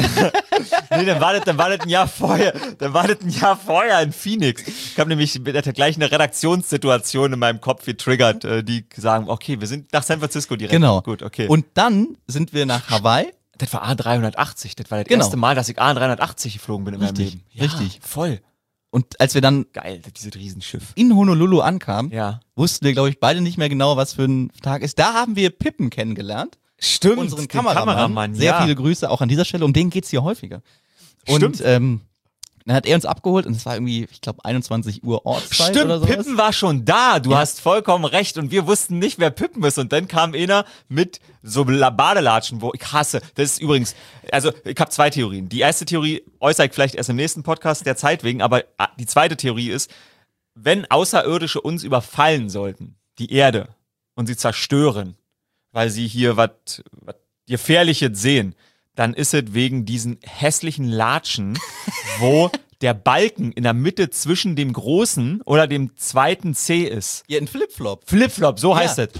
Nee, dann war das ein Jahr vorher. Dann war das ein Jahr vorher in Phoenix. Ich habe nämlich gleich eine Redaktionssituation in meinem Kopf getriggert, die sagen, okay, wir sind nach San Francisco direkt. Genau. Gut, okay. Und dann sind wir nach Hawaii. Das war A380. Das war das erste Mal, dass ich A380 geflogen bin in meinem Leben. Ja, richtig. Voll. Und als wir dann dieses Riesenschiff in Honolulu ankamen, ja, wussten wir, glaube ich, beide nicht mehr genau, was für ein Tag ist. Da haben wir Pippen kennengelernt. Stimmt. Unseren Kameramann. Sehr viele Grüße auch an dieser Stelle. Um den geht's hier häufiger. Stimmt. Und dann hat er uns abgeholt und es war irgendwie, ich glaube, 21 Uhr Ortszeit oder so. Pippen war schon da. Du hast vollkommen recht. Und wir wussten nicht, wer Pippen ist. Und dann kam einer mit so Badelatschen, wo ich hasse. Das ist übrigens, also ich habe 2 Theorien. Die erste Theorie äußere ich vielleicht erst im nächsten Podcast, der Zeit wegen. Aber die zweite Theorie ist, wenn Außerirdische uns überfallen sollten, die Erde, und sie zerstören, weil sie hier was Gefährliches sehen, dann ist es wegen diesen hässlichen Latschen, wo der Balken in der Mitte zwischen dem großen oder dem zweiten C ist. Ja, ein Flipflop. Flipflop, so heißt es.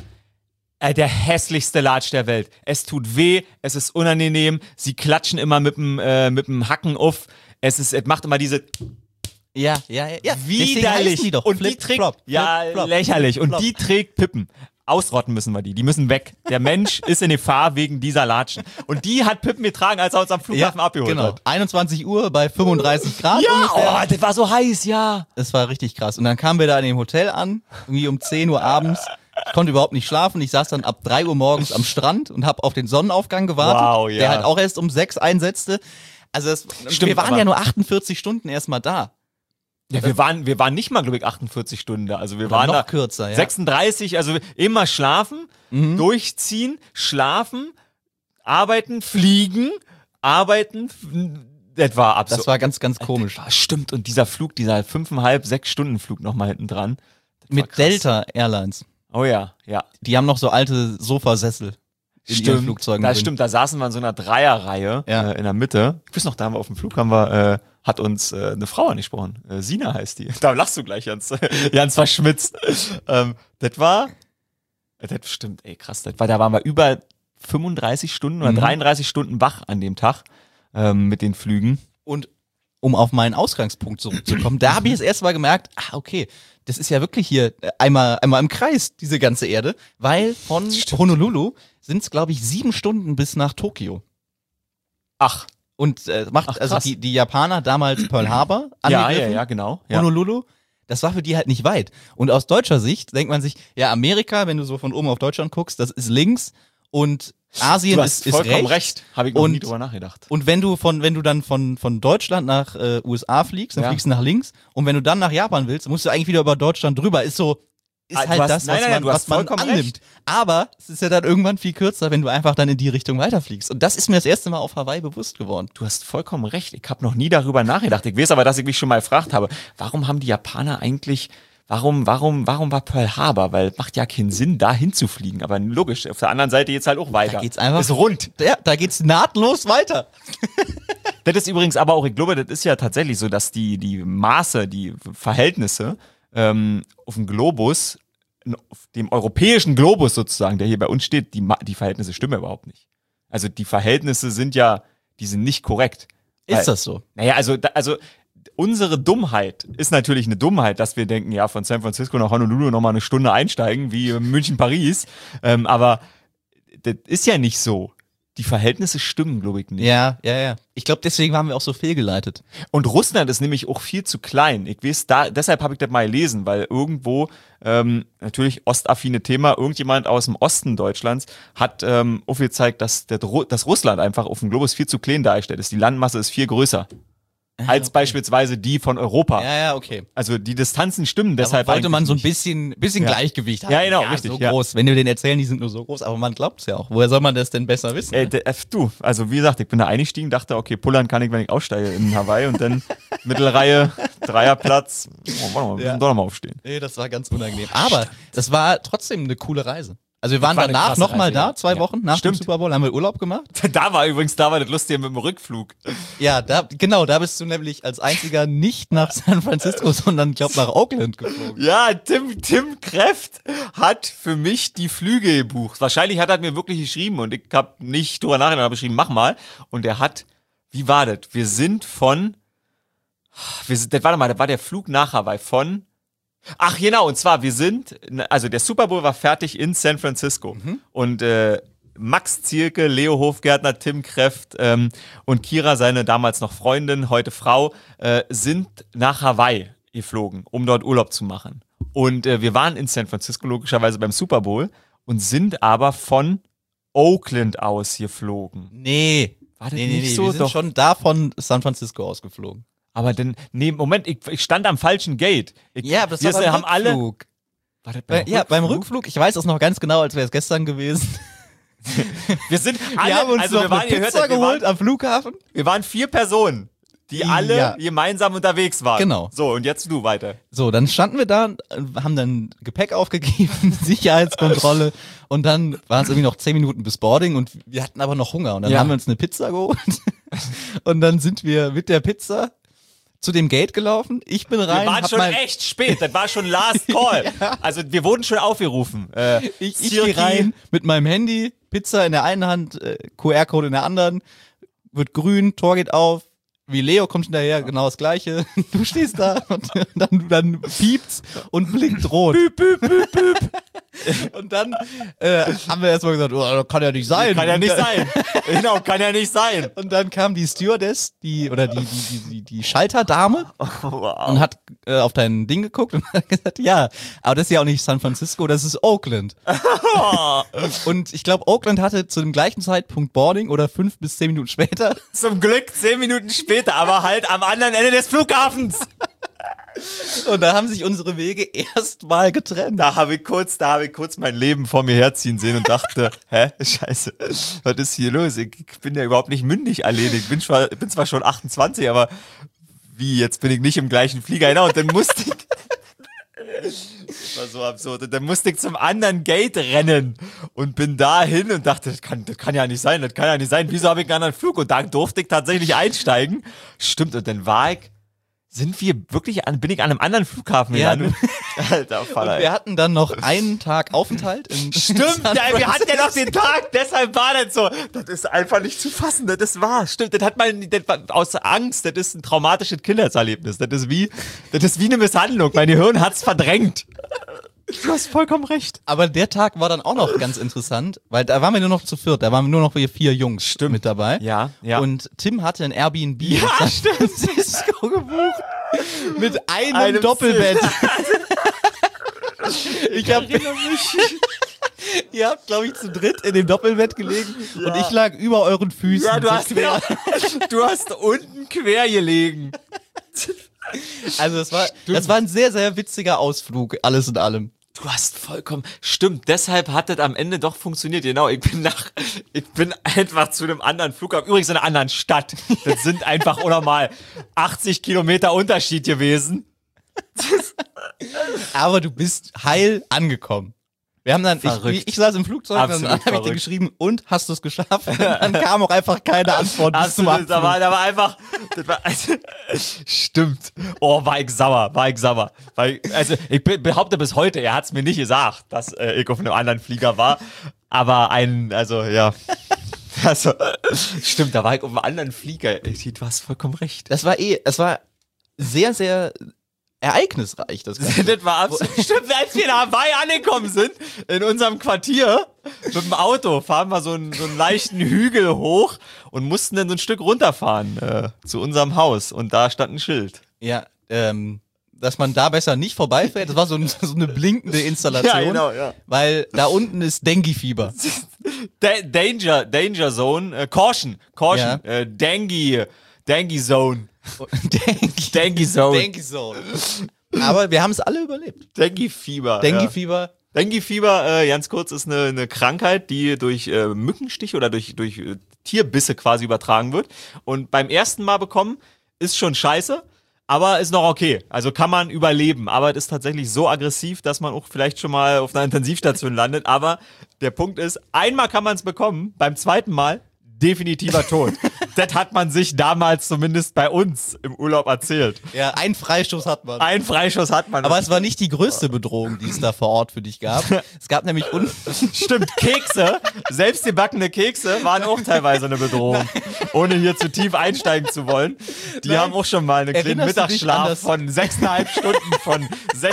Der hässlichste Latsch der Welt. Es tut weh, es ist unangenehm, sie klatschen immer mit dem Hacken auf, es macht immer diese... Ja. Widerlich. Die doch. Und Flip, die trägt, Flop, lächerlich. Flip, und die trägt Pippen. Ausrotten müssen wir die müssen weg. Der Mensch ist in Gefahr wegen dieser Latschen. Und die hat Pippen getragen, als er uns am Flughafen abgeholt hat. 21 Uhr bei 35 Grad ja, ungefähr. Das war so heiß, ja. Das war richtig krass. Und dann kamen wir da in dem Hotel an, irgendwie um 10 Uhr abends. Ich konnte überhaupt nicht schlafen. Ich saß dann ab 3 Uhr morgens am Strand und habe auf den Sonnenaufgang gewartet, wow, ja. der halt auch erst um 6 einsetzte. Also Stimmt, wir waren ja nur 48 Stunden erstmal da. Ja, wir waren nicht mal, glaube ich, 48 Stunden da. Also wir waren noch da kürzer, ja. 36, also immer schlafen, durchziehen, schlafen, arbeiten, fliegen, arbeiten. Das war absurd. Das war ganz, ganz komisch. Stimmt. Und dieser Flug, dieser 5,5, 6 Stunden Flug nochmal hinten dran. Mit Delta Airlines. Oh ja. Die haben noch so alte Sofasessel in ihren Flugzeugen drin. Stimmt, da saßen wir in so einer Dreierreihe in der Mitte. Ich weiß noch, da haben wir auf dem Flug hat uns eine Frau angesprochen. Sina heißt die. Da lachst du gleich ganz verschmitzt. Das stimmt, krass. Da waren wir über 35 Stunden oder 33 Stunden wach an dem Tag mit den Flügen. Und um auf meinen Ausgangspunkt zurückzukommen, da habe ich das erste Mal gemerkt, okay, das ist ja wirklich hier einmal im Kreis, diese ganze Erde, weil von Honolulu sind es, glaube ich, 7 Stunden bis nach Tokio. Ach. Und also die Japaner damals Pearl Harbor angegriffen. Ja, genau. Honolulu, das war für die halt nicht weit. Und aus deutscher Sicht denkt man sich, ja, Amerika, wenn du so von oben auf Deutschland guckst, das ist links und Asien ist vollkommen rechts. Recht. Habe ich noch nie drüber nachgedacht. Und wenn du dann von Deutschland nach USA fliegst, dann fliegst du nach links. Und wenn du dann nach Japan willst, musst du eigentlich wieder über Deutschland drüber. Ist halt das, was man annimmt. Recht. Aber es ist ja dann irgendwann viel kürzer, wenn du einfach dann in die Richtung weiterfliegst. Und das ist mir das erste Mal auf Hawaii bewusst geworden. Du hast vollkommen recht. Ich habe noch nie darüber nachgedacht. Ich weiß aber, dass ich mich schon mal gefragt habe, warum haben die Japaner eigentlich warum war Pearl Harbor? Weil macht ja keinen Sinn, da hinzufliegen. Aber logisch, auf der anderen Seite geht's halt auch weiter. Da geht's einfach. Ist rund. Ja, da geht's nahtlos weiter. Das ist übrigens aber auch, ich glaube, das ist ja tatsächlich so, dass die Maße, die Verhältnisse auf dem Globus, auf dem europäischen Globus sozusagen, der hier bei uns steht, die Verhältnisse stimmen überhaupt nicht. Also die Verhältnisse sind nicht korrekt. Ist das so? Naja, also unsere Dummheit ist natürlich eine Dummheit, dass wir denken, ja, von San Francisco nach Honolulu nochmal eine Stunde einsteigen, wie München, Paris. Aber das ist ja nicht so. Die Verhältnisse stimmen, glaube ich, nicht. Ja. Ich glaube, deswegen waren wir auch so fehlgeleitet. Und Russland ist nämlich auch viel zu klein. Ich weiß, deshalb habe ich das mal gelesen, weil irgendwo, natürlich ostaffine Thema, irgendjemand aus dem Osten Deutschlands hat aufgezeigt, dass Russland einfach auf dem Globus viel zu klein dargestellt ist. Die Landmasse ist viel größer. Als beispielsweise die von Europa. Ja, okay. Also die Distanzen stimmen deshalb. Wollte man so ein bisschen Gleichgewicht haben. Ja, genau, richtig. So groß. Wenn wir denen erzählen, die sind nur so groß, aber man glaubt es ja auch. Woher soll man das denn besser wissen? Also wie gesagt, ich bin da eingestiegen, dachte, okay, pullern kann ich, wenn ich aussteige in Hawaii und dann Mittelreihe, Dreierplatz. Warte mal, wir müssen doch nochmal aufstehen. Nee, das war ganz unangenehm. Aber das war trotzdem eine coole Reise. Also wir waren danach nochmal da, 2 Wochen nach dem Super Bowl, haben wir Urlaub gemacht. Da war das Lustige mit dem Rückflug. Ja, da bist du nämlich als einziger nicht nach San Francisco, sondern ich glaube nach Oakland geflogen. Ja, Tim Kreft hat für mich die Flüge gebucht. Wahrscheinlich hat er mir wirklich geschrieben und ich habe nicht drüber nachgedacht, aber geschrieben, mach mal. Und er hat, wie war das? Das war der Flug nach Hawaii von... Ach genau, und zwar der Super Bowl war fertig in San Francisco und Max Zielke, Leo Hofgärtner, Tim Kreft und Kira, seine damals noch Freundin, heute Frau, sind nach Hawaii geflogen, um dort Urlaub zu machen. Und wir waren in San Francisco logischerweise beim Super Bowl und sind aber von Oakland aus geflogen. Nee, wir sind schon da von San Francisco ausgeflogen. Aber dann, Moment, ich stand am falschen Gate. Aber das war beim Rückflug. War das beim Rückflug? Beim Rückflug. Ich weiß es noch ganz genau, als wäre es gestern gewesen. Wir haben uns noch eine Pizza geholt am Flughafen. Wir waren 4 Personen, die alle gemeinsam unterwegs waren. Genau. So, und jetzt du weiter. So, dann standen wir da, haben dann Gepäck aufgegeben, Sicherheitskontrolle und dann waren es irgendwie noch 10 Minuten bis Boarding und wir hatten aber noch Hunger und dann haben wir uns eine Pizza geholt und dann sind wir mit der Pizza zu dem Gate gelaufen. Ich bin rein. Wir waren schon echt spät. Das war schon Last Call. Also wir wurden schon aufgerufen. Ich gehe rein mit meinem Handy, Pizza in der einen Hand, QR-Code in der anderen, wird grün, Tor geht auf. Wie Leo kommt hinterher, genau das Gleiche. Du stehst da und dann piept's und blinkt rot. Büb, büb, büb, büb. Und dann haben wir erstmal gesagt, oh, kann ja nicht sein. Kann ja nicht sein. Genau, kann ja nicht sein. Und dann kam die Stewardess, die Schalterdame und hat auf dein Ding geguckt und hat gesagt, ja, aber das ist ja auch nicht San Francisco, das ist Oakland. Und ich glaube, Oakland hatte zu dem gleichen Zeitpunkt Boarding oder 5 bis 10 Minuten später. Zum Glück 10 Minuten später, aber halt am anderen Ende des Flughafens. Und da haben sich unsere Wege erstmal getrennt. Da habe ich kurz mein Leben vor mir herziehen sehen und dachte, Scheiße, was ist hier los? Ich bin ja überhaupt nicht mündig erledigt. Ich bin zwar schon 28, aber wie, jetzt bin ich nicht im gleichen Flieger. Genau, und dann musste ich... Das war so absurd. Und dann musste ich zum anderen Gate rennen und bin da hin und dachte, das kann ja nicht sein. Wieso habe ich einen anderen Flug? Und da durfte ich tatsächlich einsteigen. Stimmt, und dann bin ich an einem anderen Flughafen gelandet? Alter Vater. Und wir hatten dann noch einen Tag Aufenthalt in Stimmt, wir hatten ja noch den Tag, deshalb war das so. Das ist einfach nicht zu fassen, das war, stimmt, das war aus Angst, das ist ein traumatisches Kindheitserlebnis, das ist wie eine Misshandlung, mein Gehirn hat's verdrängt. Du hast vollkommen recht. Aber der Tag war dann auch noch ganz interessant, weil da waren wir nur noch zu viert, da waren nur noch 4 Jungs mit dabei. Ja. Und Tim hatte ein Airbnb in San Francisco gebucht mit einem Doppelbett. Ihr habt, glaube ich, zu dritt in dem Doppelbett gelegen und ich lag über euren Füßen. Ja, du hast unten quer gelegen. Also das war ein sehr, sehr witziger Ausflug, alles in allem. Du hast vollkommen, stimmt, deshalb hat das am Ende doch funktioniert, genau, ich bin einfach zu einem anderen Flughafen, übrigens in einer anderen Stadt, das sind einfach unnormal 80 Kilometer Unterschied gewesen. Aber du bist heil angekommen. Wir haben dann, ich saß im Flugzeug Absolut und dann habe ich dir geschrieben, und hast du es geschafft? Und dann kam auch einfach keine Antwort bis zum Abflug. Da war einfach, stimmt. Oh, war ich sauer. Also ich behaupte bis heute, er hat es mir nicht gesagt, dass ich auf einem anderen Flieger war. Aber ja. Also, stimmt, da war ich auf einem anderen Flieger. Du hast vollkommen recht. Es war sehr, sehr ereignisreich. Das war absolut. Stimmt, als wir in Hawaii angekommen sind, in unserem Quartier, mit dem Auto, fahren wir so einen leichten Hügel hoch und mussten dann so ein Stück runterfahren zu unserem Haus. Und da stand ein Schild. Ja, dass man da besser nicht vorbeifährt. Das war so eine blinkende Installation. Ja, genau, ja. Weil da unten ist Dengue-Fieber. Danger Zone, Caution, Ja. Dengue Zone. Dengue Zone. Aber wir haben es alle überlebt. Dengue-Fieber. Dengue-Fieber, ganz kurz, ist eine Krankheit, die durch Mückenstiche oder durch Tierbisse quasi übertragen wird. Und beim ersten Mal bekommen ist schon scheiße, aber ist noch okay. Also kann man überleben. Aber es ist tatsächlich so aggressiv, dass man auch vielleicht schon mal auf einer Intensivstation landet. Aber der Punkt ist, einmal kann man es bekommen, beim zweiten Mal definitiver Tod. Das hat man sich damals zumindest bei uns im Urlaub erzählt. Ja, einen Freistoß hat man. Aber es war nicht die größte Bedrohung, die es da vor Ort für dich gab. Es gab nämlich Stimmt, Kekse, selbstgebackene Kekse waren auch teilweise eine Bedrohung. Ohne hier zu tief einsteigen zu wollen. Die haben auch schon mal einen kleinen Mittagsschlaf von 6,5 Stunden von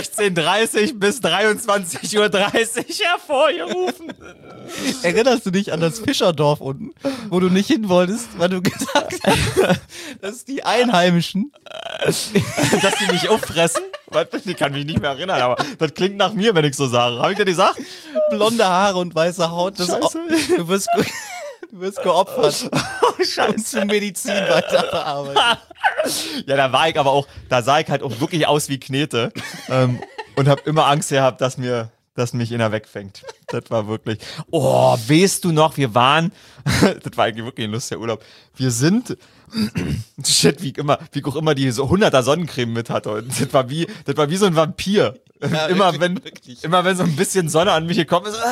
16:30 bis 23:30 Uhr hervorgerufen. Erinnerst du dich an das Fischerdorf unten, wo du nicht hin wolltest, weil du gesagt hast, dass die Einheimischen, dass die mich auffressen? Ich kann mich nicht mehr erinnern, aber das klingt nach mir, wenn ich so sage. Habe ich dir gesagt? Blonde Haare und weiße Haut, du wirst geopfert. Oh, Scheiße. Und zur Medizin weiterverarbeitet. Ja, da sah ich halt auch wirklich aus wie Knete. Und habe immer Angst gehabt, dass mich einer wegfängt. Das war wirklich. Oh, weißt du noch, wir waren. Das war eigentlich wirklich ein lustiger Urlaub. Wir sind. Shit, wie ich auch immer die so 100er Sonnencreme mit hatte. Und das war wie so ein Vampir. Ja, immer wirklich. wenn so ein bisschen Sonne an mich gekommen ist,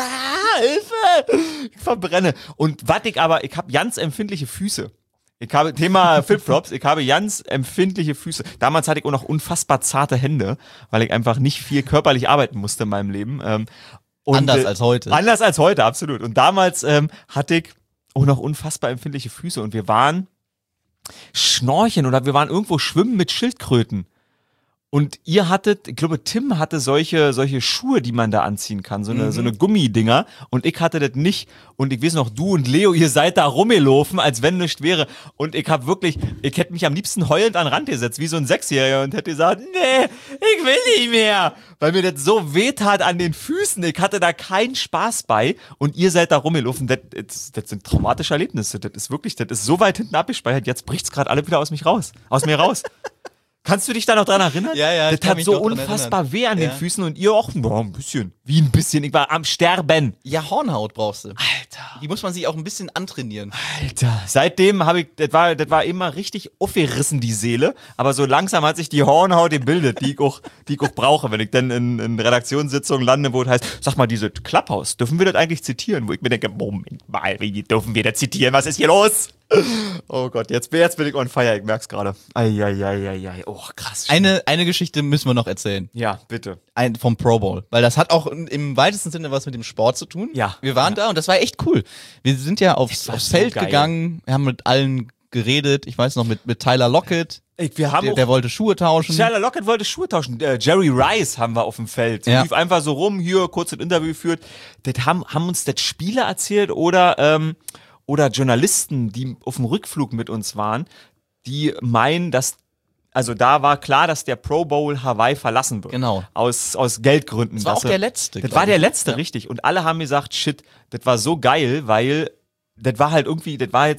Hilfe! Ich verbrenne. Und ich habe ganz empfindliche Füße. Thema Flipflops, ich habe ganz empfindliche Füße. Damals hatte ich auch noch unfassbar zarte Hände, weil ich einfach nicht viel körperlich arbeiten musste in meinem Leben. Anders als heute. Anders als heute, absolut. Und damals hatte ich auch noch unfassbar empfindliche Füße und wir waren schnorcheln oder wir waren irgendwo schwimmen mit Schildkröten. Und ich glaube, Tim hatte solche Schuhe, die man da anziehen kann, so eine Gummidinger. Und ich hatte das nicht. Und ich weiß noch, du und Leo, ihr seid da rumgelaufen, als wenn nichts wäre. Und ich hätte mich am liebsten heulend an den Rand gesetzt, wie so ein Sechsjähriger und hätte gesagt, nee, ich will nicht mehr. Weil mir das so wehtat an den Füßen. Ich hatte da keinen Spaß bei. Und ihr seid da rumgelaufen. Das sind traumatische Erlebnisse. Das ist so weit hinten abgespeichert. Jetzt bricht's gerade alle wieder aus mir raus. Kannst du dich da noch dran erinnern? Ja. Das hat so unfassbar weh an den Füßen und ihr auch ein bisschen. Wie ein bisschen. Ich war am Sterben. Ja, Hornhaut brauchst du. Alter. Die muss man sich auch ein bisschen antrainieren. Alter. Seitdem das war immer richtig aufgerissen, die Seele. Aber so langsam hat sich die Hornhaut gebildet, die ich auch brauche, wenn ich dann in Redaktionssitzungen lande, wo es heißt, sag mal, diese Clubhouse, dürfen wir das eigentlich zitieren? Wo ich mir denke, Moment mal, wie dürfen wir das zitieren? Was ist hier los? Oh Gott, jetzt bin ich on fire, ich merk's gerade. Eieieiei, oh krass. Eine Geschichte müssen wir noch erzählen. Ja, bitte. Vom Pro Bowl. Weil das hat auch im weitesten Sinne was mit dem Sport zu tun. Ja. Wir waren da und das war echt cool. Wir sind ja aufs Feld gegangen, wir haben mit allen geredet. Ich weiß noch, mit Tyler Lockett. Der wollte Schuhe tauschen. Tyler Lockett wollte Schuhe tauschen. Jerry Rice haben wir auf dem Feld. Ja. Lief einfach so rum, hier kurz ein Interview geführt. Das haben uns das Spieler erzählt oder Journalisten, die auf dem Rückflug mit uns waren, die meinen, also da war klar, dass der Pro Bowl Hawaii verlassen wird. Genau. Aus Geldgründen. Das war auch der letzte. Das war der letzte, richtig. Und alle haben gesagt, shit, das war so geil, weil das war halt irgendwie, das war jetzt,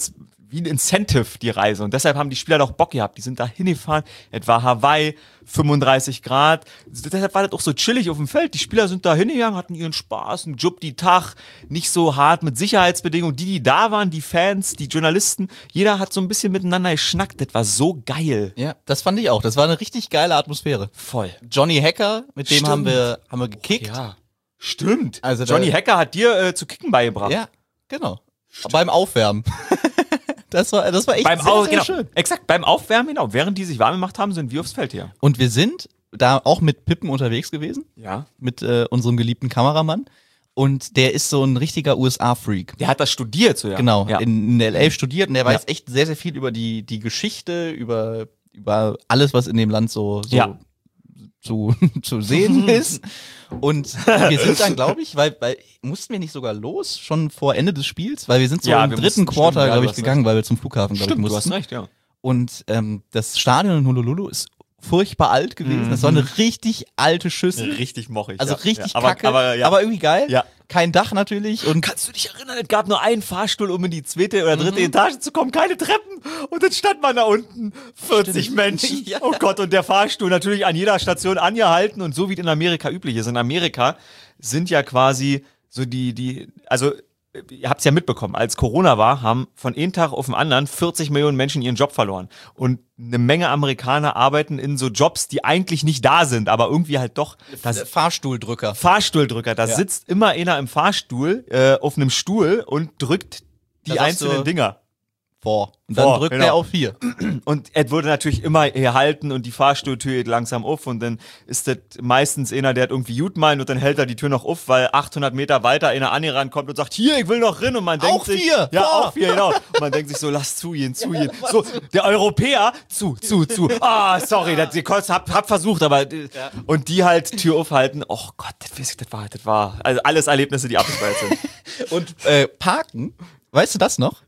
wie ein Incentive, die Reise. Und deshalb haben die Spieler doch Bock gehabt. Die sind da hingefahren. Etwa Hawaii, 35 Grad. Deshalb war das auch so chillig auf dem Feld. Die Spieler sind da hingegangen, hatten ihren Spaß, einen Job die Tag, nicht so hart mit Sicherheitsbedingungen. Die da waren, die Fans, die Journalisten, jeder hat so ein bisschen miteinander geschnackt. Das war so geil. Ja, das fand ich auch. Das war eine richtig geile Atmosphäre. Voll. Johnny Hacker, mit dem Stimmt. haben wir gekickt. Ja. Stimmt. Also Johnny Hacker hat dir zu kicken beigebracht. Ja, genau. Beim Aufwärmen. Das war echt sehr schön. Exakt, beim Aufwärmen, genau. Während die sich warm gemacht haben, sind wir aufs Feld hier. Und wir sind da auch mit Pippen unterwegs gewesen. Ja. Mit unserem geliebten Kameramann. Und der ist so ein richtiger USA-Freak. Der hat das studiert, so ja. Genau, ja. in L.A. studiert. Und der weiß echt sehr, sehr viel über die Geschichte, über alles, was in dem Land so zu sehen ist. Und wir sind dann, glaube ich, weil mussten wir nicht sogar los, schon vor Ende des Spiels? Weil wir sind so im dritten Quarter, glaube ich, gegangen, weil wir zum Flughafen, glaube ich, mussten. Du hast recht, ja. Und das Stadion in Honolulu ist furchtbar alt gewesen. Das war eine richtig alte Schüssel. Richtig mochig. Also richtig ja. kacke, aber irgendwie geil. Ja. Kein Dach natürlich. Und kannst du dich erinnern, es gab nur einen Fahrstuhl, um in die zweite oder dritte Etage zu kommen, keine Treppen. Und dann stand man da unten, 40 Menschen. Ja. Oh Gott, und der Fahrstuhl natürlich an jeder Station angehalten. Und so wie es in Amerika üblich ist. In Amerika sind ja quasi so also ihr habt es ja mitbekommen, als Corona war, haben von einem Tag auf den anderen 40 Millionen Menschen ihren Job verloren. Und eine Menge Amerikaner arbeiten in so Jobs, die eigentlich nicht da sind, aber irgendwie halt doch. Fahrstuhldrücker. Da sitzt immer einer im Fahrstuhl auf einem Stuhl und drückt die einzelnen Dinger. Und dann drückt er auf 4. Und er wurde natürlich immer gehalten und die Fahrstuhltür geht langsam auf und dann ist das meistens einer, der hat irgendwie gut meint und dann hält er die Tür noch auf, weil 800 Meter weiter einer an ihn rankommt und sagt, hier, ich will noch rein und man denkt sich... Auch 4! Ja, auch 4, genau. Und man denkt sich so, lass zugehen. So, der Europäer, zu. Ah, sorry, hab versucht, aber... Und die halt Tür aufhalten, oh Gott, das war... Also alles Erlebnisse, die abgespeichert sind. Und Parken, weißt du das noch?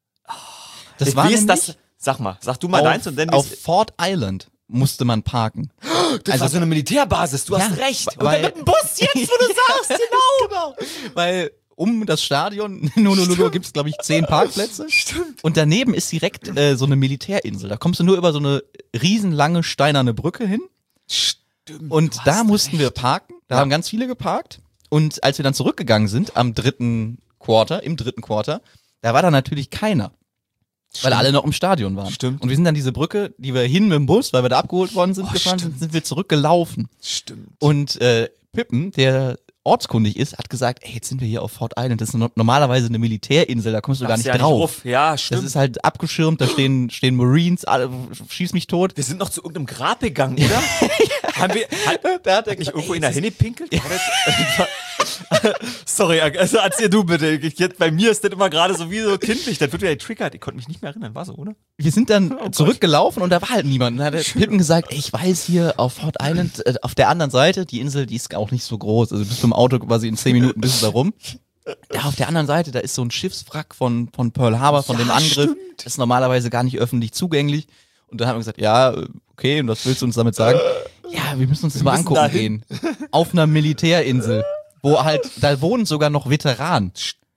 Das war sag du mal deins und dann... Auf Ford Island musste man parken. Das war so eine Militärbasis, du hast recht. Und dann mit dem Bus jetzt, wo du sagst, genau. Weil um das Stadion in Honolulu gibt es, glaube ich, 10 Parkplätze. Stimmt. Und daneben ist direkt so eine Militärinsel. Da kommst du nur über so eine riesenlange steinerne Brücke hin. Stimmt. Und da mussten wir parken. Da haben ganz viele geparkt. Und als wir dann zurückgegangen sind im dritten Quarter, da war da natürlich keiner. Weil alle noch im Stadion waren. Stimmt. Und wir sind dann diese Brücke, die wir hin mit dem Bus, weil wir da abgeholt worden sind, gefahren sind wir zurückgelaufen. Stimmt. Und Pippen, der ortskundig ist, hat gesagt, ey, jetzt sind wir hier auf Ford Island, das ist normalerweise eine Militärinsel, da kommst du gar nicht drauf. Ja, stimmt. Das ist halt abgeschirmt, da stehen Marines, alle, schieß mich tot. Wir sind noch zu irgendeinem Grab gegangen, oder? Hat nicht irgendwo in der Henne pinkelt? Sorry, also erzähl du bitte. Bei mir ist das immer gerade so wie so kindlich. Das wird ja getriggert. Ich konnte mich nicht mehr erinnern. War so, oder? Wir sind dann zurückgelaufen und da war halt niemand. Dann hat der Pippen gesagt, ey, ich weiß hier auf Ford Island, auf der anderen Seite, die Insel, die ist auch nicht so groß. Also bist du im Auto quasi in 10 Minuten bist du da rum. Ja, auf der anderen Seite, da ist so ein Schiffswrack von Pearl Harbor, von dem Angriff. Stimmt. Das ist normalerweise gar nicht öffentlich zugänglich. Und dann haben wir gesagt, ja, okay, und was willst du uns damit sagen? Ja, wir müssen uns das mal angucken gehen. Auf einer Militärinsel. Da wohnen sogar noch Veteranen.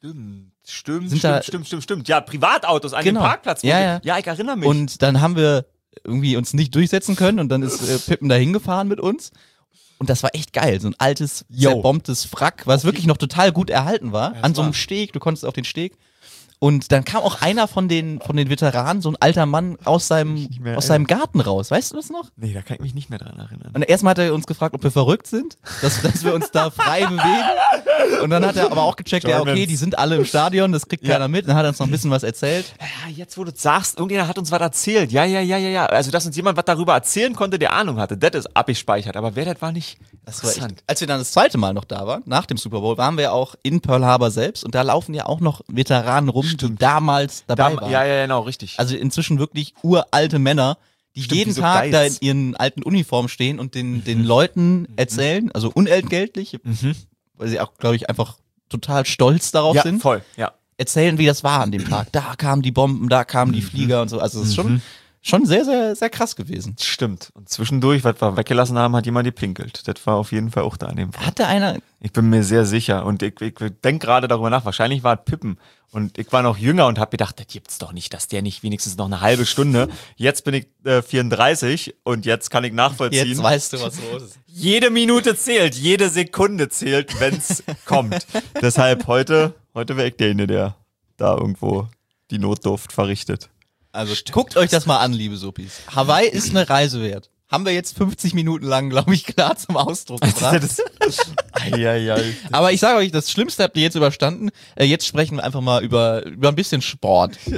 Stimmt. Ja, Privatautos an dem Parkplatz. Ja, ich erinnere mich. Und dann haben wir irgendwie uns nicht durchsetzen können und dann ist Pippen da hingefahren mit uns. Und das war echt geil. So ein altes, zerbombtes Wrack, was wirklich noch total gut erhalten war. An so einem Steg, du konntest auf den Steg. Und dann kam auch einer von den Veteranen, so ein alter Mann aus seinem Garten raus. Weißt du das noch? Nee, da kann ich mich nicht mehr dran erinnern. Und erstmal hat er uns gefragt, ob wir verrückt sind, dass wir uns da frei bewegen. Und dann hat er aber auch gecheckt, ja okay, die sind alle im Stadion, das kriegt keiner mit. Dann hat er uns noch ein bisschen was erzählt. Ja, jetzt wo du sagst, irgendjemand hat uns was erzählt. Ja. Also, dass uns jemand was darüber erzählen konnte, der Ahnung hatte, das ist abgespeichert. Aber wer das war nicht interessant. Als wir dann das zweite Mal noch da waren, nach dem Super Bowl, waren wir auch in Pearl Harbor selbst und da laufen ja auch noch Veteranen rum, die damals dabei waren. Ja, genau, richtig. Also inzwischen wirklich uralte Männer, die jeden Tag da in ihren alten Uniformen stehen und den Leuten erzählen, also unentgeltlich, weil sie auch, glaube ich, einfach total stolz darauf sind. Ja, voll, ja. Erzählen, wie das war an dem Tag. Da kamen die Bomben, da kamen die Flieger und so. Also es ist schon schon sehr, sehr, sehr krass gewesen. Stimmt. Und zwischendurch, was wir weggelassen haben, hat jemand gepinkelt. Das war auf jeden Fall auch da in dem Fall. Hatte einer... Ich bin mir sehr sicher. Und ich denke gerade darüber nach. Wahrscheinlich war es Pippen. Und ich war noch jünger und habe gedacht, das gibt's doch nicht, dass der nicht wenigstens noch eine halbe Stunde. Jetzt bin ich 34 und jetzt kann ich nachvollziehen. Jetzt weißt du, was los ist. Jede Minute zählt, jede Sekunde zählt, wenn's kommt. Deshalb heute wäre ich derjenige, der da irgendwo die Notdurft verrichtet. Also guckt euch das mal an, liebe Suppis. Hawaii ist eine Reise wert. Haben wir jetzt 50 Minuten lang, glaube ich, klar zum Ausdruck gebracht. Aber ich sage euch, das Schlimmste habt ihr jetzt überstanden. Jetzt sprechen wir einfach mal über ein bisschen Sport. Ich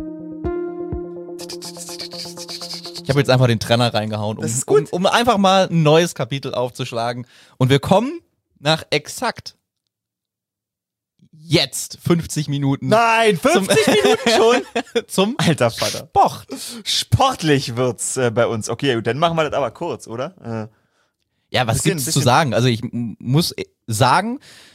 habe jetzt einfach den Trenner reingehauen, um einfach mal ein neues Kapitel aufzuschlagen. Und wir kommen nach exakt jetzt 50 Minuten. Nein, 50 Minuten schon? Zum Alter Vater. Sport. Sportlich wird's bei uns. Okay, dann machen wir das aber kurz, oder? Ja, was gibt's zu sagen? Also ich muss sagen,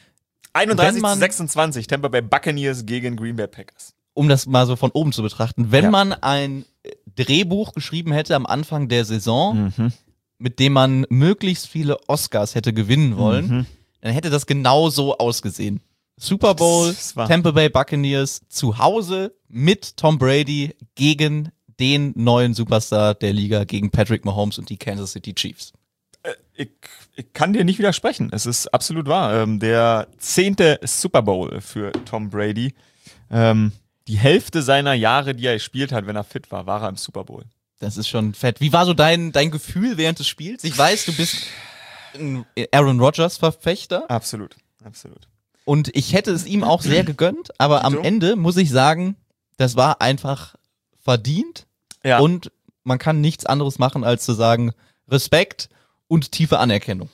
31-26, Tampa Bay Buccaneers gegen Green Bay Packers. Um das mal so von oben zu betrachten, wenn man ein Drehbuch geschrieben hätte am Anfang der Saison, mit dem man möglichst viele Oscars hätte gewinnen wollen, dann hätte das genau so ausgesehen. Super Bowl, Tampa Bay Buccaneers zu Hause mit Tom Brady gegen den neuen Superstar der Liga, gegen Patrick Mahomes und die Kansas City Chiefs. Ich kann dir nicht widersprechen. Es ist absolut wahr. Der 10. Super Bowl für Tom Brady. Die Hälfte seiner Jahre, die er gespielt hat, wenn er fit war, war er im Super Bowl. Das ist schon fett. Wie war so dein Gefühl während des Spiels? Ich weiß, du bist ein Aaron Rodgers-Verfechter. Absolut. Und ich hätte es ihm auch sehr gegönnt, aber am Ende muss ich sagen, das war einfach verdient. Ja. Und man kann nichts anderes machen, als zu sagen, Respekt und tiefe Anerkennung.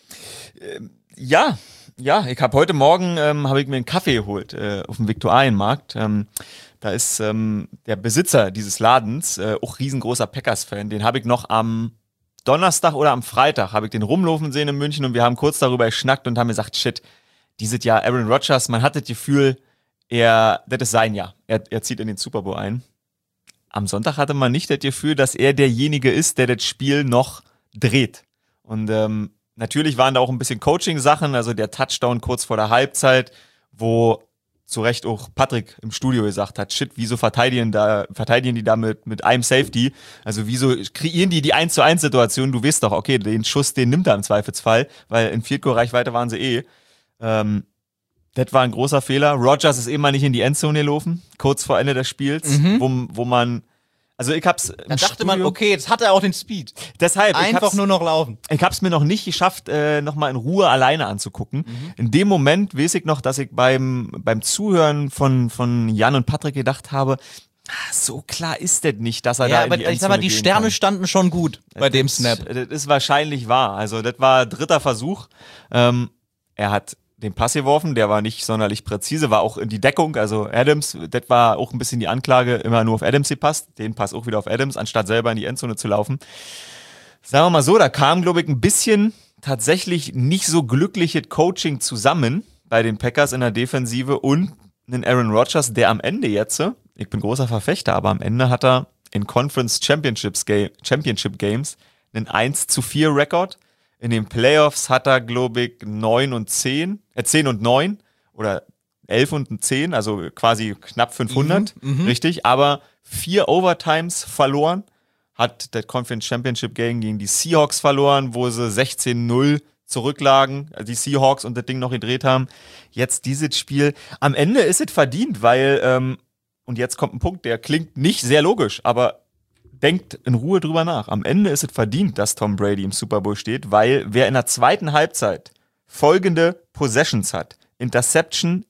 Ja, ich habe heute Morgen hab ich mir einen Kaffee geholt auf dem Viktualienmarkt. Da ist der Besitzer dieses Ladens auch riesengroßer Packers-Fan. Den habe ich noch am Donnerstag oder am Freitag habe ich den rumlaufen sehen in München und wir haben kurz darüber geschnackt und haben gesagt, shit, dieses Jahr Aaron Rodgers, man hat das Gefühl, das ist sein Jahr. Er zieht in den Super Bowl ein. Am Sonntag hatte man nicht das Gefühl, dass er derjenige ist, der das Spiel noch dreht. Und natürlich waren da auch ein bisschen Coaching-Sachen, also der Touchdown kurz vor der Halbzeit, wo zu Recht auch Patrick im Studio gesagt hat, shit, wieso verteidigen die da mit einem Safety? Also wieso kreieren die 1-zu-1-Situation? Du weißt doch, okay, den Schuss, den nimmt er im Zweifelsfall, weil in Field-Goal-Reichweite waren sie das war ein großer Fehler. Rodgers ist mal nicht in die Endzone gelaufen, kurz vor Ende des Spiels, wo man, also ich hab's da dachte man, okay, jetzt hat er auch den Speed. Deshalb, einfach nur noch laufen. Ich hab's mir noch nicht geschafft, nochmal in Ruhe alleine anzugucken. In dem Moment weiß ich noch, dass ich beim Zuhören von Jan und Patrick gedacht habe, so klar ist das nicht, dass er da in die Endzone ich sag mal, die Sterne standen schon gut bei dem Snap. Das ist wahrscheinlich wahr. Also das war 3. Versuch. Er hat den Pass geworfen, der war nicht sonderlich präzise, war auch in die Deckung, also Adams, das war auch ein bisschen die Anklage, immer nur auf Adams gepasst, den Pass auch wieder auf Adams, anstatt selber in die Endzone zu laufen. Sagen wir mal so, da kam, glaube ich, ein bisschen tatsächlich nicht so glückliches Coaching zusammen bei den Packers in der Defensive und einen Aaron Rodgers, der am Ende jetzt, ich bin großer Verfechter, aber am Ende hat er in Conference Championship Games einen 1-4 Rekord. In den Playoffs hat er, glaube ich, 10 und 9 oder 11 und 10, also quasi knapp 500, richtig, aber 4 Overtimes verloren, hat das Conference Championship Game gegen die Seahawks verloren, wo sie 16-0 zurücklagen, die Seahawks und das Ding noch gedreht haben. Jetzt dieses Spiel, am Ende ist es verdient, weil, und jetzt kommt ein Punkt, der klingt nicht sehr logisch, aber denkt in Ruhe drüber nach. Am Ende ist es verdient, dass Tom Brady im Super Bowl steht, weil wer in der zweiten Halbzeit folgende Possessions hat, Interception,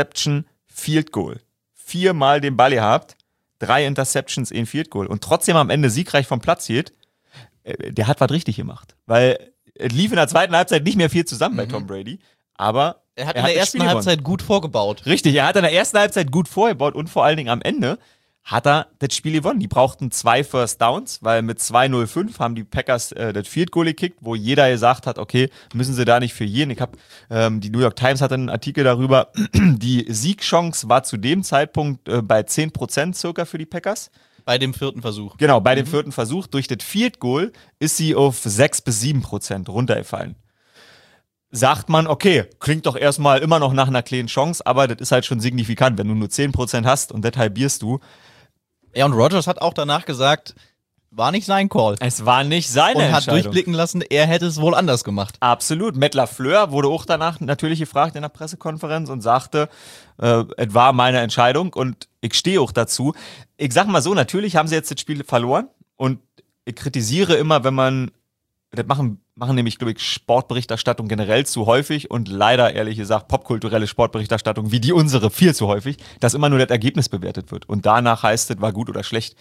Field Goal, 4-mal den Ball gehabt, 3 Interceptions, 1 Field Goal und trotzdem am Ende siegreich vom Platz geht, der hat was richtig gemacht. Weil es lief in der zweiten Halbzeit nicht mehr viel zusammen bei Tom Brady, aber er hat in der ersten Halbzeit gut vorgebaut. Richtig, er hat in der ersten Halbzeit gut vorgebaut und vor allen Dingen am Ende hat er das Spiel gewonnen. Die brauchten 2 First Downs, weil mit 2:05 haben die Packers das Field Goal gekickt, wo jeder gesagt hat, okay, müssen sie da nicht für jeden. Die New York Times hatte einen Artikel darüber, die Siegchance war zu dem Zeitpunkt bei 10% circa für die Packers. Bei dem 4. Versuch. Genau, bei dem 4. Versuch. Durch das Field Goal ist sie auf 6-7% runtergefallen. Sagt man, okay, klingt doch erstmal immer noch nach einer kleinen Chance, aber das ist halt schon signifikant, wenn du nur 10% hast und das halbierst du. Ja, und Rodgers hat auch danach gesagt, war nicht sein Call. Es war nicht seine Entscheidung. Und hat Entscheidung. durchblicken lassen, er hätte es wohl anders gemacht. Absolut. Matt LaFleur wurde auch danach natürlich gefragt in der Pressekonferenz und sagte, es war meine Entscheidung und ich stehe auch dazu. Ich sag mal so, natürlich haben sie jetzt das Spiel verloren und ich kritisiere immer, wenn man, das machen nämlich, glaube ich, Sportberichterstattung generell zu häufig und leider, ehrlich gesagt, popkulturelle Sportberichterstattung wie die unsere viel zu häufig, dass immer nur das Ergebnis bewertet wird und danach heißt es, war gut oder schlecht.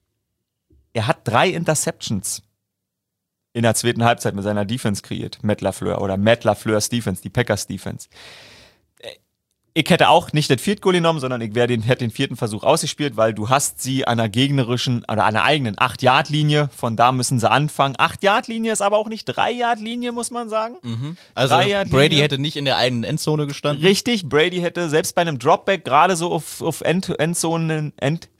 Er hat 3 Interceptions in der zweiten Halbzeit mit seiner Defense kreiert, Matt LaFleur oder Matt LaFleurs Defense, die Packers Defense. Ich hätte auch nicht das Field Goal genommen, sondern ich hätte den 4. Versuch ausgespielt, weil du hast sie an einer gegnerischen oder einer eigenen 8-Yard-Linie, von da müssen sie anfangen. 8-Yard-Linie ist aber auch nicht 3-Yard-Linie, muss man sagen. Also Brady hätte nicht in der eigenen Endzone gestanden. Richtig, Brady hätte selbst bei einem Dropback gerade so auf Endzonenhöhe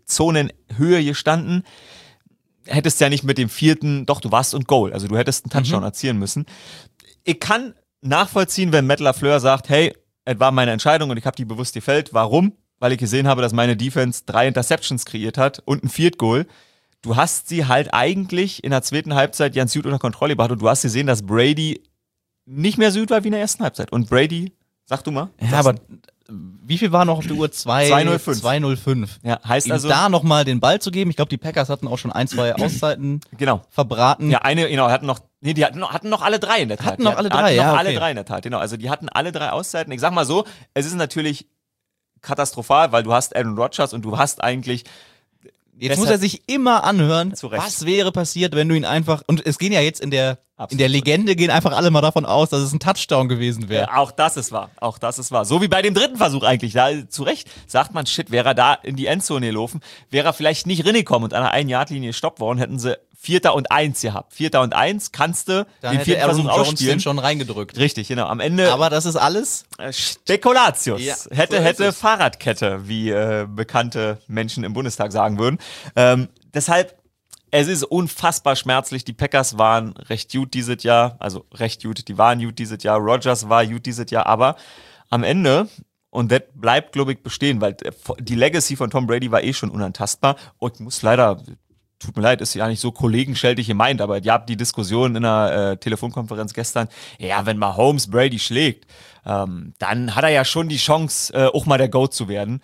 gestanden. Hättest ja nicht mit dem 4., doch, du warst und Goal. Also du hättest einen Touchdown erzielen müssen. Ich kann nachvollziehen, wenn Matt LaFleur sagt, hey, es war meine Entscheidung und ich habe die bewusst gefällt. Warum? Weil ich gesehen habe, dass meine Defense 3 Interceptions kreiert hat und ein Field Goal. Du hast sie halt eigentlich in der zweiten Halbzeit ganz gut unter Kontrolle gebracht und du hast gesehen, dass Brady nicht mehr so gut war wie in der ersten Halbzeit. Und Brady, sag du mal. Ja, aber wie viel war noch auf der Uhr? 2:05. Ja, heißt ihm also da nochmal den Ball zu geben. Ich glaube, die Packers hatten auch schon 1, 2 Auszeiten verbraten. Ja, die hatten noch alle 3 in der Tat. Hatten noch alle 3, ja. Alle 3 in der Tat, genau. Also die hatten alle 3 Auszeiten. Ich sag mal so, es ist natürlich katastrophal, weil du hast Aaron Rodgers und du hast eigentlich. Jetzt muss er sich immer anhören, Zurecht. was wäre passiert, wenn du ihn einfach. Und es gehen ja jetzt in der Legende gehen einfach alle mal davon aus, dass es ein Touchdown gewesen wäre. Ja, auch das ist wahr. So wie bei dem 3. Versuch eigentlich. Da zu Recht sagt man, shit, wäre er da in die Endzone gelaufen, wäre er vielleicht nicht reingekommen und an einer 1-Yard-Linie gestoppt worden, hätten sie 4. und 1 gehabt. 4. und 1 kannst du da den 4. Versuch ausspielen. Schon reingedrückt. Richtig, genau. Am Ende. Aber das ist alles Spekulatius. Ja, hätte Fahrradkette, wie bekannte Menschen im Bundestag sagen würden. Deshalb, es ist unfassbar schmerzlich. Die Packers waren recht gut dieses Jahr. Also recht gut, die waren gut dieses Jahr. Rodgers war gut dieses Jahr. Aber am Ende, und das bleibt, glaube ich, bestehen, weil die Legacy von Tom Brady war schon unantastbar. Und ich muss leider, tut mir leid, ist ja nicht so kollegenschältig gemeint, aber ihr habt die Diskussion in einer Telefonkonferenz gestern, ja, wenn Mahomes Brady schlägt, dann hat er ja schon die Chance, auch mal der GOAT zu werden.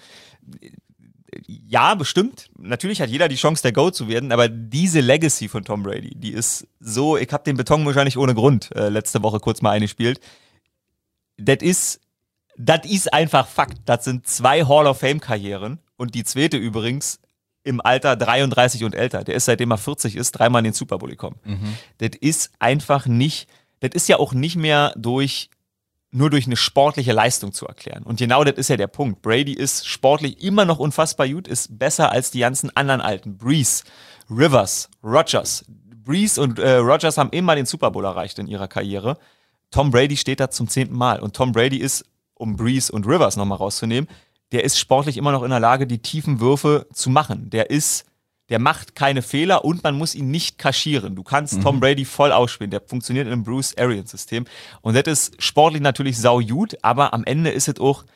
Ja, bestimmt. Natürlich hat jeder die Chance, der GOAT zu werden, aber diese Legacy von Tom Brady, die ist so, ich habe den Beton wahrscheinlich ohne Grund letzte Woche kurz mal eingespielt. Das ist einfach Fakt. Das sind 2 Hall of Fame-Karrieren und die zweite übrigens im Alter 33 und älter. Der ist, seitdem er 40 ist, 3-mal in den Super Bowl gekommen. Das ist einfach nicht, das ist ja auch nicht mehr nur durch eine sportliche Leistung zu erklären. Und genau das ist ja der Punkt. Brady ist sportlich immer noch unfassbar gut, ist besser als die ganzen anderen Alten. Brees, Rivers, Rodgers. Brees und Rodgers haben immer den Super Bowl erreicht in ihrer Karriere. Tom Brady steht da zum 10. Mal. Und Tom Brady ist, um Brees und Rivers nochmal rauszunehmen, der ist sportlich immer noch in der Lage, die tiefen Würfe zu machen. Der macht keine Fehler und man muss ihn nicht kaschieren. Du kannst Tom Brady voll ausspielen. Der funktioniert in einem Bruce Arians-System. Und das ist sportlich natürlich sau gut, aber am Ende ist es was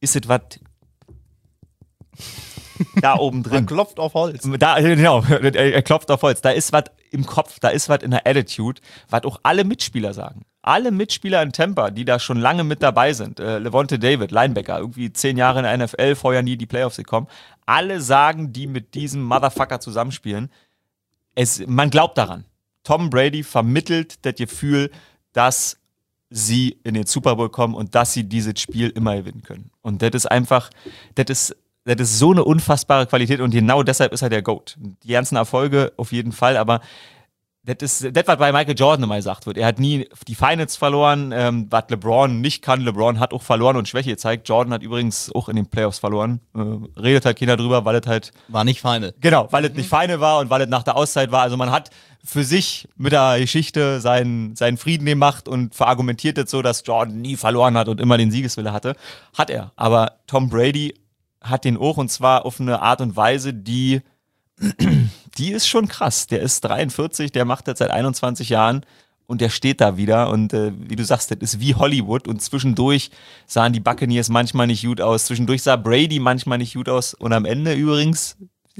da oben drin. Man klopft auf Holz. Genau, er klopft auf Holz. Da ist was im Kopf, da ist was in der Attitude, was auch alle Mitspieler sagen. Alle Mitspieler in Tampa, die da schon lange mit dabei sind, Levante David, Linebacker, irgendwie 10 Jahre in der NFL, vorher nie die Playoffs gekommen, alle sagen, die mit diesem Motherfucker zusammenspielen, man glaubt daran. Tom Brady vermittelt das Gefühl, dass sie in den Super Bowl kommen und dass sie dieses Spiel immer gewinnen können. Und das ist einfach, das ist so eine unfassbare Qualität und genau deshalb ist er der GOAT. Die ganzen Erfolge auf jeden Fall, aber das ist das, was bei Michael Jordan immer gesagt wird. Er hat nie die Finals verloren, was LeBron nicht kann. LeBron hat auch verloren und Schwäche gezeigt. Jordan hat übrigens auch in den Playoffs verloren. Redet halt keiner drüber, weil es halt... War nicht Final. Genau, weil es nicht Final war und weil es nach der Auszeit war. Also man hat für sich mit der Geschichte seinen Frieden gemacht und verargumentiert es so, dass Jordan nie verloren hat und immer den Siegeswille hatte. Hat er. Aber Tom Brady hat den auch und zwar auf eine Art und Weise, die die ist schon krass. Der ist 43, der macht das seit 21 Jahren und der steht da wieder. Und wie du sagst, das ist wie Hollywood. Und zwischendurch sahen die Buccaneers manchmal nicht gut aus. Zwischendurch sah Brady manchmal nicht gut aus. Und am Ende übrigens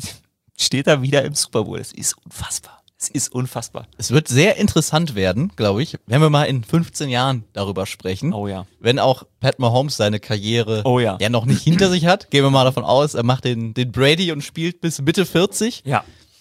steht er wieder im Super Bowl. Das ist unfassbar. Es ist unfassbar. Es wird sehr interessant werden, glaube ich, wenn wir mal in 15 Jahren darüber sprechen. Oh ja. Wenn auch Pat Mahomes seine Karriere ja noch nicht hinter sich hat. Gehen wir mal davon aus, er macht den Brady und spielt bis Mitte 40. Ja.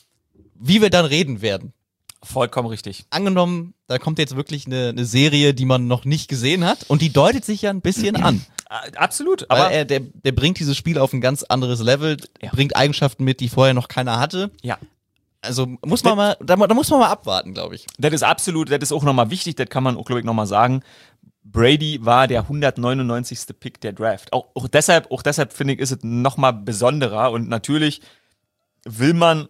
Wie wir dann reden werden. Vollkommen richtig. Angenommen, da kommt jetzt wirklich eine Serie, die man noch nicht gesehen hat und die deutet sich ja ein bisschen an. Absolut. Aber Aber der bringt dieses Spiel auf ein ganz anderes Level, bringt Eigenschaften mit, die vorher noch keiner hatte. ja. Also muss man mal, da muss man mal abwarten, glaube ich. Das ist absolut, das ist auch nochmal wichtig, das kann man auch, glaube ich, nochmal sagen. Brady war der 199. Pick der Draft. Auch deshalb finde ich, ist es nochmal besonderer. Und natürlich will man,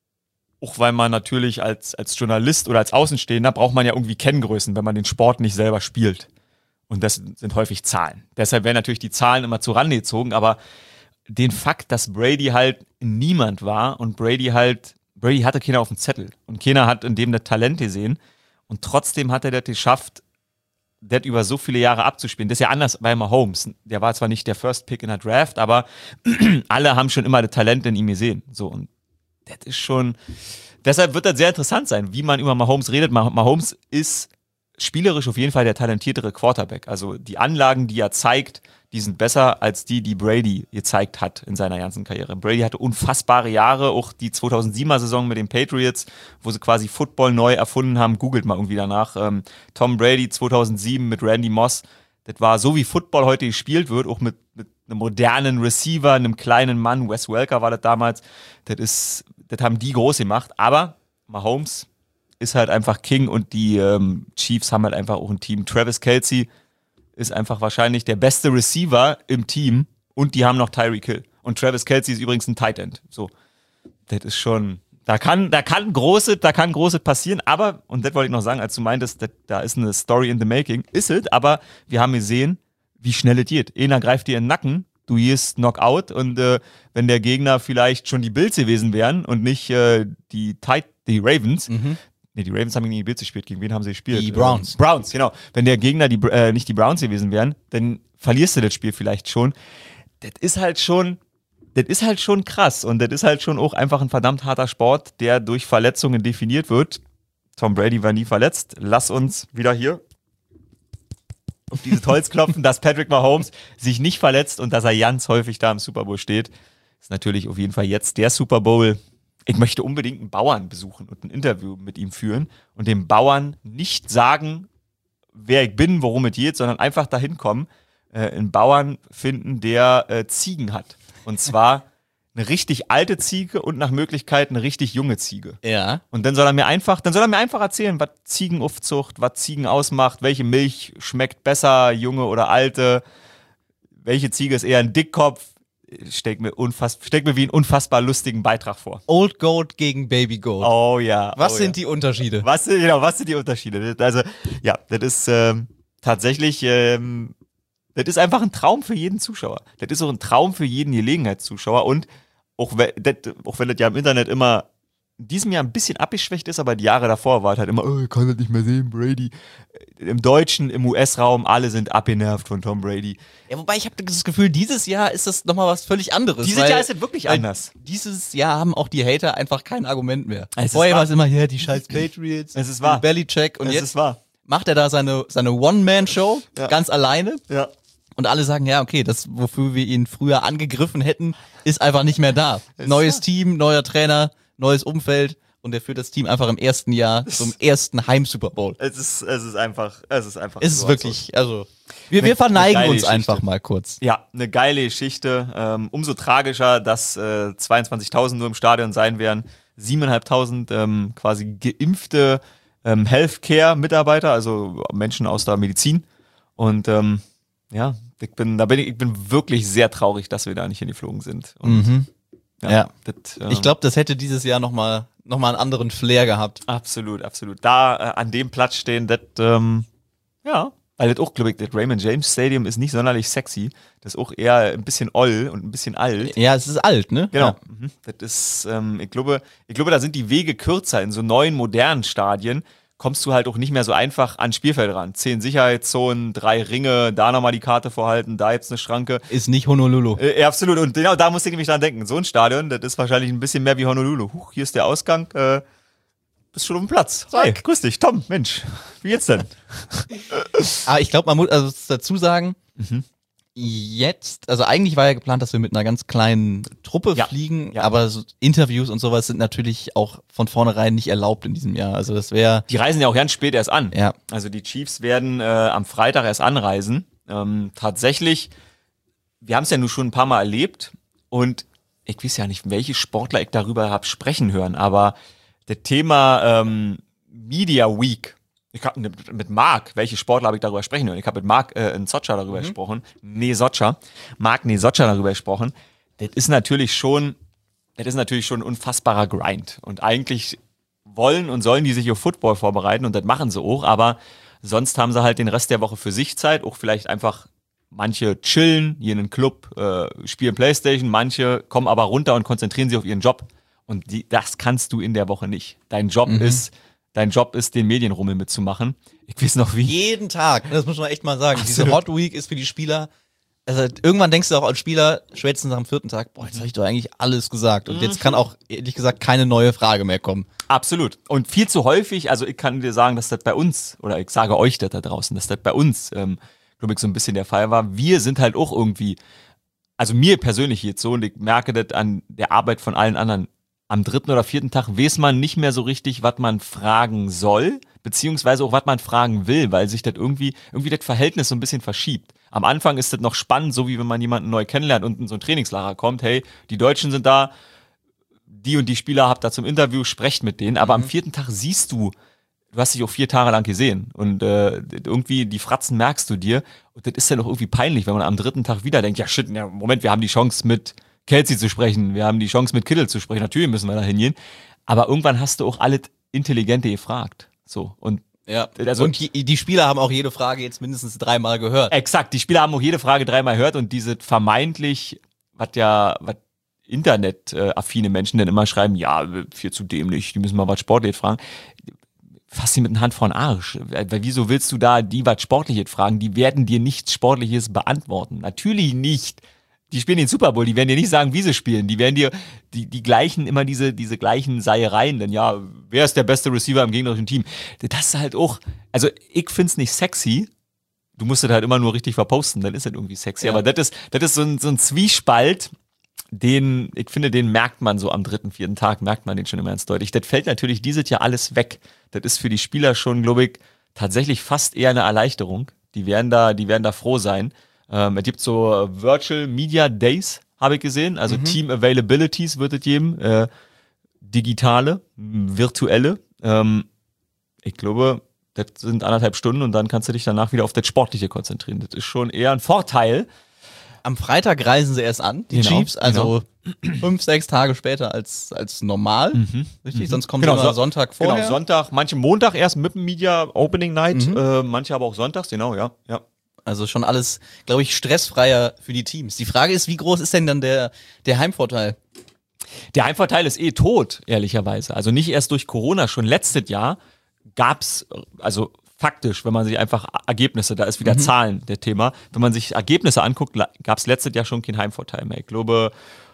auch weil man natürlich als Journalist oder als Außenstehender, braucht man ja irgendwie Kenngrößen, wenn man den Sport nicht selber spielt. Und das sind häufig Zahlen. Deshalb werden natürlich die Zahlen immer zu Rande gezogen. Aber den Fakt, dass Brady halt niemand war und Brady hatte keiner auf dem Zettel und keiner hat in dem das Talent gesehen und trotzdem hat er das geschafft, das über so viele Jahre abzuspielen. Das ist ja anders bei Mahomes. Der war zwar nicht der First Pick in der Draft, aber alle haben schon immer das Talent in ihm gesehen. So, und das ist schon, deshalb wird das sehr interessant sein, wie man über Mahomes redet. Mahomes ist spielerisch auf jeden Fall der talentiertere Quarterback. Also die Anlagen, die er zeigt, die sind besser als die Brady gezeigt hat in seiner ganzen Karriere. Brady hatte unfassbare Jahre, auch die 2007er Saison mit den Patriots, wo sie quasi Football neu erfunden haben. Googelt mal irgendwie danach. Tom Brady 2007 mit Randy Moss. Das war so, wie Football heute gespielt wird, auch mit einem modernen Receiver, einem kleinen Mann. Wes Welker war das damals. Das haben die groß gemacht. Aber Mahomes ist halt einfach King und die Chiefs haben halt einfach auch ein Team. Travis Kelce ist einfach wahrscheinlich der beste Receiver im Team und die haben noch Tyreek Hill. Und Travis Kelce ist übrigens ein Tight End. So, das ist schon, da kann Großes passieren, aber, und das wollte ich noch sagen, als du meintest, da ist eine Story in the making, ist es, aber wir haben gesehen, wie schnell es geht. Einer greift dir in den Nacken, du gehst Knockout und wenn der Gegner vielleicht schon die Bills gewesen wären und nicht die Ravens, die Ravens haben gegen die Bills gespielt. Gegen wen haben sie gespielt? Die Browns. Browns, genau. Wenn der Gegner nicht die Browns gewesen wären, dann verlierst du das Spiel vielleicht schon. Das ist halt schon krass. Und das ist halt schon auch einfach ein verdammt harter Sport, der durch Verletzungen definiert wird. Tom Brady war nie verletzt. Lass uns wieder hier auf dieses Holz klopfen, dass Patrick Mahomes sich nicht verletzt und dass er ganz häufig da im Super Bowl steht. Ist natürlich auf jeden Fall jetzt der Super Bowl. Ich möchte unbedingt einen Bauern besuchen und ein Interview mit ihm führen und dem Bauern nicht sagen, wer ich bin, worum es geht, sondern einfach dahin kommen, einen Bauern finden, der Ziegen hat. Und zwar eine richtig alte Ziege und nach Möglichkeit eine richtig junge Ziege. Ja. Und dann soll er mir einfach erzählen, was Ziegenaufzucht, was Ziegen ausmacht, welche Milch schmeckt besser, junge oder alte, welche Ziege ist eher ein Dickkopf. Steck mir wie einen unfassbar lustigen Beitrag vor. Old Goat gegen Baby Goat. Oh ja. Was sind die Unterschiede? Was sind die Unterschiede? Also, ja, das ist tatsächlich, das ist einfach ein Traum für jeden Zuschauer. Das ist auch ein Traum für jeden Gelegenheitszuschauer. Und auch wenn das ja im Internet immer in diesem Jahr ein bisschen abgeschwächt ist, aber die Jahre davor war es halt immer, ich kann das nicht mehr sehen, Brady. Im Deutschen, im US-Raum, alle sind abgenervt von Tom Brady. Ja, wobei ich habe das Gefühl, dieses Jahr ist das nochmal was völlig anderes. Dieses Jahr ist es wirklich anders. Dieses Jahr haben auch die Hater einfach kein Argument mehr. Vorher war es immer, die scheiß Patriots, es ist wahr. Belichick und es jetzt ist wahr. macht er da seine One-Man-Show ganz alleine. Ja. Und alle sagen, ja, okay, das, wofür wir ihn früher angegriffen hätten, ist einfach nicht mehr da. Neues Team, neuer Trainer, neues Umfeld und er führt das Team einfach im ersten Jahr zum ersten Heim-Super Bowl. Es ist einfach. Es ist wirklich, also, wir verneigen uns einfach mal kurz. Ja, eine geile Geschichte. Umso tragischer, dass 22.000 nur im Stadion sein werden. 7.500 quasi geimpfte Healthcare-Mitarbeiter, also Menschen aus der Medizin. Und ja, ich bin wirklich sehr traurig, dass wir da nicht hingeflogen sind. Und ja. Ich glaube, das hätte dieses Jahr noch mal einen anderen Flair gehabt. Absolut. Da an dem Platz stehen, das Weil das auch, glaube ich, das Raymond James Stadium ist nicht sonderlich sexy. Das ist auch eher ein bisschen oll und ein bisschen alt. Ja, es ist alt, ne? Genau. Ja. Das ist, ich glaube, da sind die Wege kürzer. In so neuen, modernen Stadien kommst du halt auch nicht mehr so einfach ans Spielfeld ran. 10 Sicherheitszonen, 3 Ringe, da nochmal die Karte vorhalten, da gibt's eine Schranke. Ist nicht Honolulu. Ja, absolut. Und genau da musste ich nämlich dran denken. So ein Stadion, das ist wahrscheinlich ein bisschen mehr wie Honolulu. Huch, hier ist der Ausgang. Bist schon auf dem Platz. Hi, grüß dich, Tom. Mensch, wie geht's denn? Aber ich glaube, man muss also dazu sagen, jetzt, also eigentlich war ja geplant, dass wir mit einer ganz kleinen Truppe fliegen, aber so Interviews und sowas sind natürlich auch von vornherein nicht erlaubt in diesem Jahr. Also das wäre. Die reisen ja auch ganz spät erst an. Ja. Also die Chiefs werden am Freitag erst anreisen. Tatsächlich, wir haben es ja nun schon ein paar Mal erlebt und ich weiß ja nicht, welche Sportler ich darüber habe sprechen hören, aber das Thema Media Week, ich habe mit Marc, welche Sportler habe ich darüber sprechen hören? Ich habe mit Marc Nesocha darüber gesprochen, Marc Nesocha darüber gesprochen. Das ist natürlich schon ein unfassbarer Grind. Und eigentlich wollen und sollen die sich auf Football vorbereiten und das machen sie auch, aber sonst haben sie halt den Rest der Woche für sich Zeit, auch vielleicht einfach manche chillen, hier in einen Club, spielen Playstation, manche kommen aber runter und konzentrieren sich auf ihren Job. Und das kannst du in der Woche nicht. Dein Job ist, den Medienrummel mitzumachen. Ich weiß noch wie. Jeden Tag, das muss man echt mal sagen. Absolut. Diese Hot Week ist für die Spieler, also irgendwann denkst du auch als Spieler, spätestens nach dem 4. Tag, boah, jetzt habe ich doch eigentlich alles gesagt. Und jetzt kann auch, ehrlich gesagt, keine neue Frage mehr kommen. Absolut. Und viel zu häufig, also ich kann dir sagen, dass das bei uns, oder ich sage euch das da draußen, dass das bei uns, glaube ich, so ein bisschen der Fall war. Wir sind halt auch irgendwie, also mir persönlich jetzt so, und ich merke das an der Arbeit von allen anderen, am 3. oder 4. Tag weiß man nicht mehr so richtig, was man fragen soll, beziehungsweise auch, was man fragen will, weil sich das irgendwie das Verhältnis so ein bisschen verschiebt. Am Anfang ist das noch spannend, so wie wenn man jemanden neu kennenlernt und in so ein Trainingslager kommt, hey, die Deutschen sind da, die und die Spieler habt da zum Interview, sprecht mit denen, aber am 4. Tag siehst du hast dich auch 4 Tage lang gesehen und irgendwie die Fratzen merkst du dir und das ist ja doch irgendwie peinlich, wenn man am 3. Tag wieder denkt, ja shit, ja, Moment, wir haben die Chance mit Kelsey zu sprechen, wir haben die Chance mit Kittle zu sprechen, natürlich müssen wir da hingehen, aber irgendwann hast du auch alles Intelligente gefragt, so und ja, also und die Spieler haben auch jede Frage jetzt mindestens 3-mal gehört. Exakt, die Spieler haben auch jede Frage 3-mal gehört und diese vermeintlich, was internetaffine Menschen dann immer schreiben, ja, viel zu dämlich, die müssen mal was Sportliches fragen, fass sie mit einer Hand vor den Arsch. Weil wieso willst du da die was Sportliches fragen? Die werden dir nichts Sportliches beantworten. Natürlich nicht. Die spielen den Super Bowl, die werden dir nicht sagen, wie sie spielen. Die werden dir die gleichen, immer diese gleichen Seiereien, denn ja, wer ist der beste Receiver im gegnerischen Team? Das ist halt auch, also ich find's nicht sexy. Du musst das halt immer nur richtig verposten, dann ist das irgendwie sexy. Ja. Aber das ist so ein Zwiespalt, den merkt man so am 3., 4. Tag, merkt man den schon immer ganz deutlich. Das fällt natürlich dieses Jahr alles weg. Das ist für die Spieler schon, glaube ich, tatsächlich fast eher eine Erleichterung. Die werden da froh sein. Es gibt so Virtual Media Days, habe ich gesehen. Also Team Availabilities wird es geben. Digitale, virtuelle. Ich glaube, das sind 1,5 Stunden und dann kannst du dich danach wieder auf das Sportliche konzentrieren. Das ist schon eher ein Vorteil. Am Freitag reisen sie erst an, die Chiefs, also 5, 6 Tage später als normal. Richtig? Sonst kommt immer Sonntag vorher. Genau, Sonntag, manche Montag erst mit dem Media Opening Night, manche aber auch sonntags, genau, ja. Also schon alles, glaube ich, stressfreier für die Teams. Die Frage ist, wie groß ist denn dann der Heimvorteil? Der Heimvorteil ist tot, ehrlicherweise. Also nicht erst durch Corona, schon letztes Jahr gab's, also faktisch, wenn man sich einfach Ergebnisse, da ist wieder Zahlen der Thema, wenn man sich Ergebnisse anguckt, gab's letztes Jahr schon keinen Heimvorteil mehr. Ich glaube,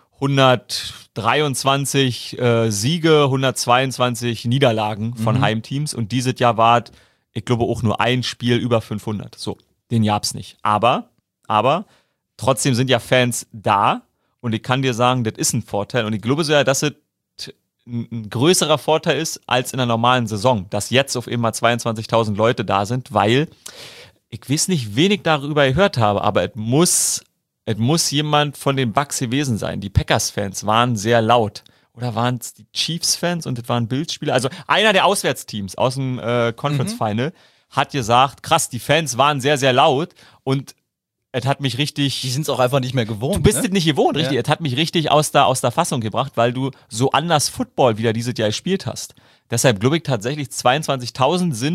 123 Siege, 122 Niederlagen von Heimteams und dieses Jahr war, ich glaube, auch nur ein Spiel über 500. So. Den gab's nicht. Aber trotzdem sind ja Fans da und ich kann dir sagen, das ist ein Vorteil und ich glaube sogar, dass es ein größerer Vorteil ist als in der normalen Saison, dass jetzt auf einmal 22.000 Leute da sind, weil ich weiß nicht, wen ich darüber gehört habe, aber es muss jemand von den Bucks gewesen sein. Die Packers-Fans waren sehr laut. Oder waren es die Chiefs-Fans und das waren Bildspieler? Also einer der Auswärtsteams aus dem Conference-Final hat gesagt, krass, die Fans waren sehr, sehr laut und es hat mich richtig... Die sind es auch einfach nicht mehr gewohnt. Du bist es nicht gewohnt, richtig. Ja. Es hat mich richtig aus der Fassung gebracht, weil du so anders Football wieder dieses Jahr gespielt hast. Deshalb glaube ich tatsächlich, 22.000 sind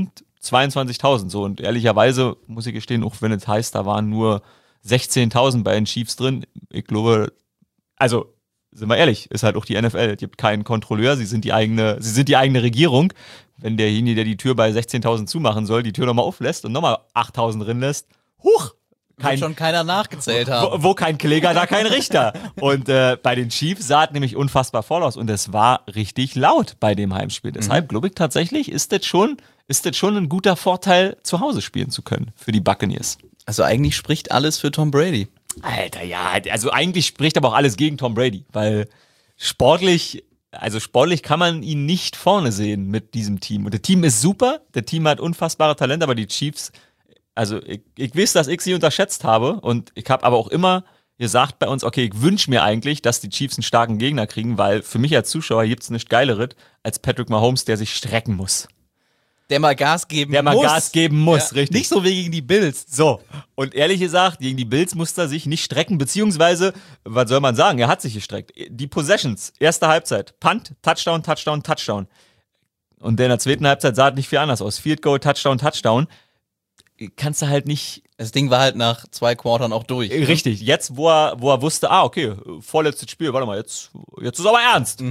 22.000 so. Und ehrlicherweise muss ich gestehen, auch wenn es heißt, da waren nur 16.000 bei den Chiefs drin. Ich glaube, also sind wir ehrlich, ist halt auch die NFL. Es gibt keinen Kontrolleur, sie sind die eigene Regierung. Wenn derjenige, der die Tür bei 16.000 zumachen soll, die Tür nochmal auflässt und nochmal 8.000 drin lässt, Wird schon keiner nachgezählt haben. Wo kein Kläger, da kein Richter. Und bei den Chiefs sah es nämlich unfassbar voll aus und es war richtig laut bei dem Heimspiel. Deshalb glaube ich tatsächlich, ist das schon ein guter Vorteil, zu Hause spielen zu können für die Buccaneers. Also eigentlich spricht alles für Tom Brady. Alter, ja, also eigentlich spricht aber auch alles gegen Tom Brady, weil sportlich kann man ihn nicht vorne sehen mit diesem Team. Und das Team ist super, das Team hat unfassbare Talente, aber die Chiefs, also ich weiß, dass ich sie unterschätzt habe und ich habe aber auch immer gesagt bei uns, okay, ich wünsche mir eigentlich, dass die Chiefs einen starken Gegner kriegen, weil für mich als Zuschauer gibt es nichts Geileres als Patrick Mahomes, der sich strecken muss. Der mal Gas geben muss, ja, richtig. Nicht so wie gegen die Bills. So, und ehrlich gesagt, gegen die Bills musste er sich nicht strecken, beziehungsweise, was soll man sagen, er hat sich gestreckt. Die Possessions, erste Halbzeit, Punt, Touchdown, Touchdown, Touchdown. Und in der zweiten Halbzeit sah es nicht viel anders aus. Field Goal, Touchdown, Touchdown. Kannst du halt nicht... Das Ding war halt nach 2 Quartern auch durch. Richtig, jetzt, wo er wusste, okay, vorletztes Spiel, warte mal, jetzt ist aber ernst.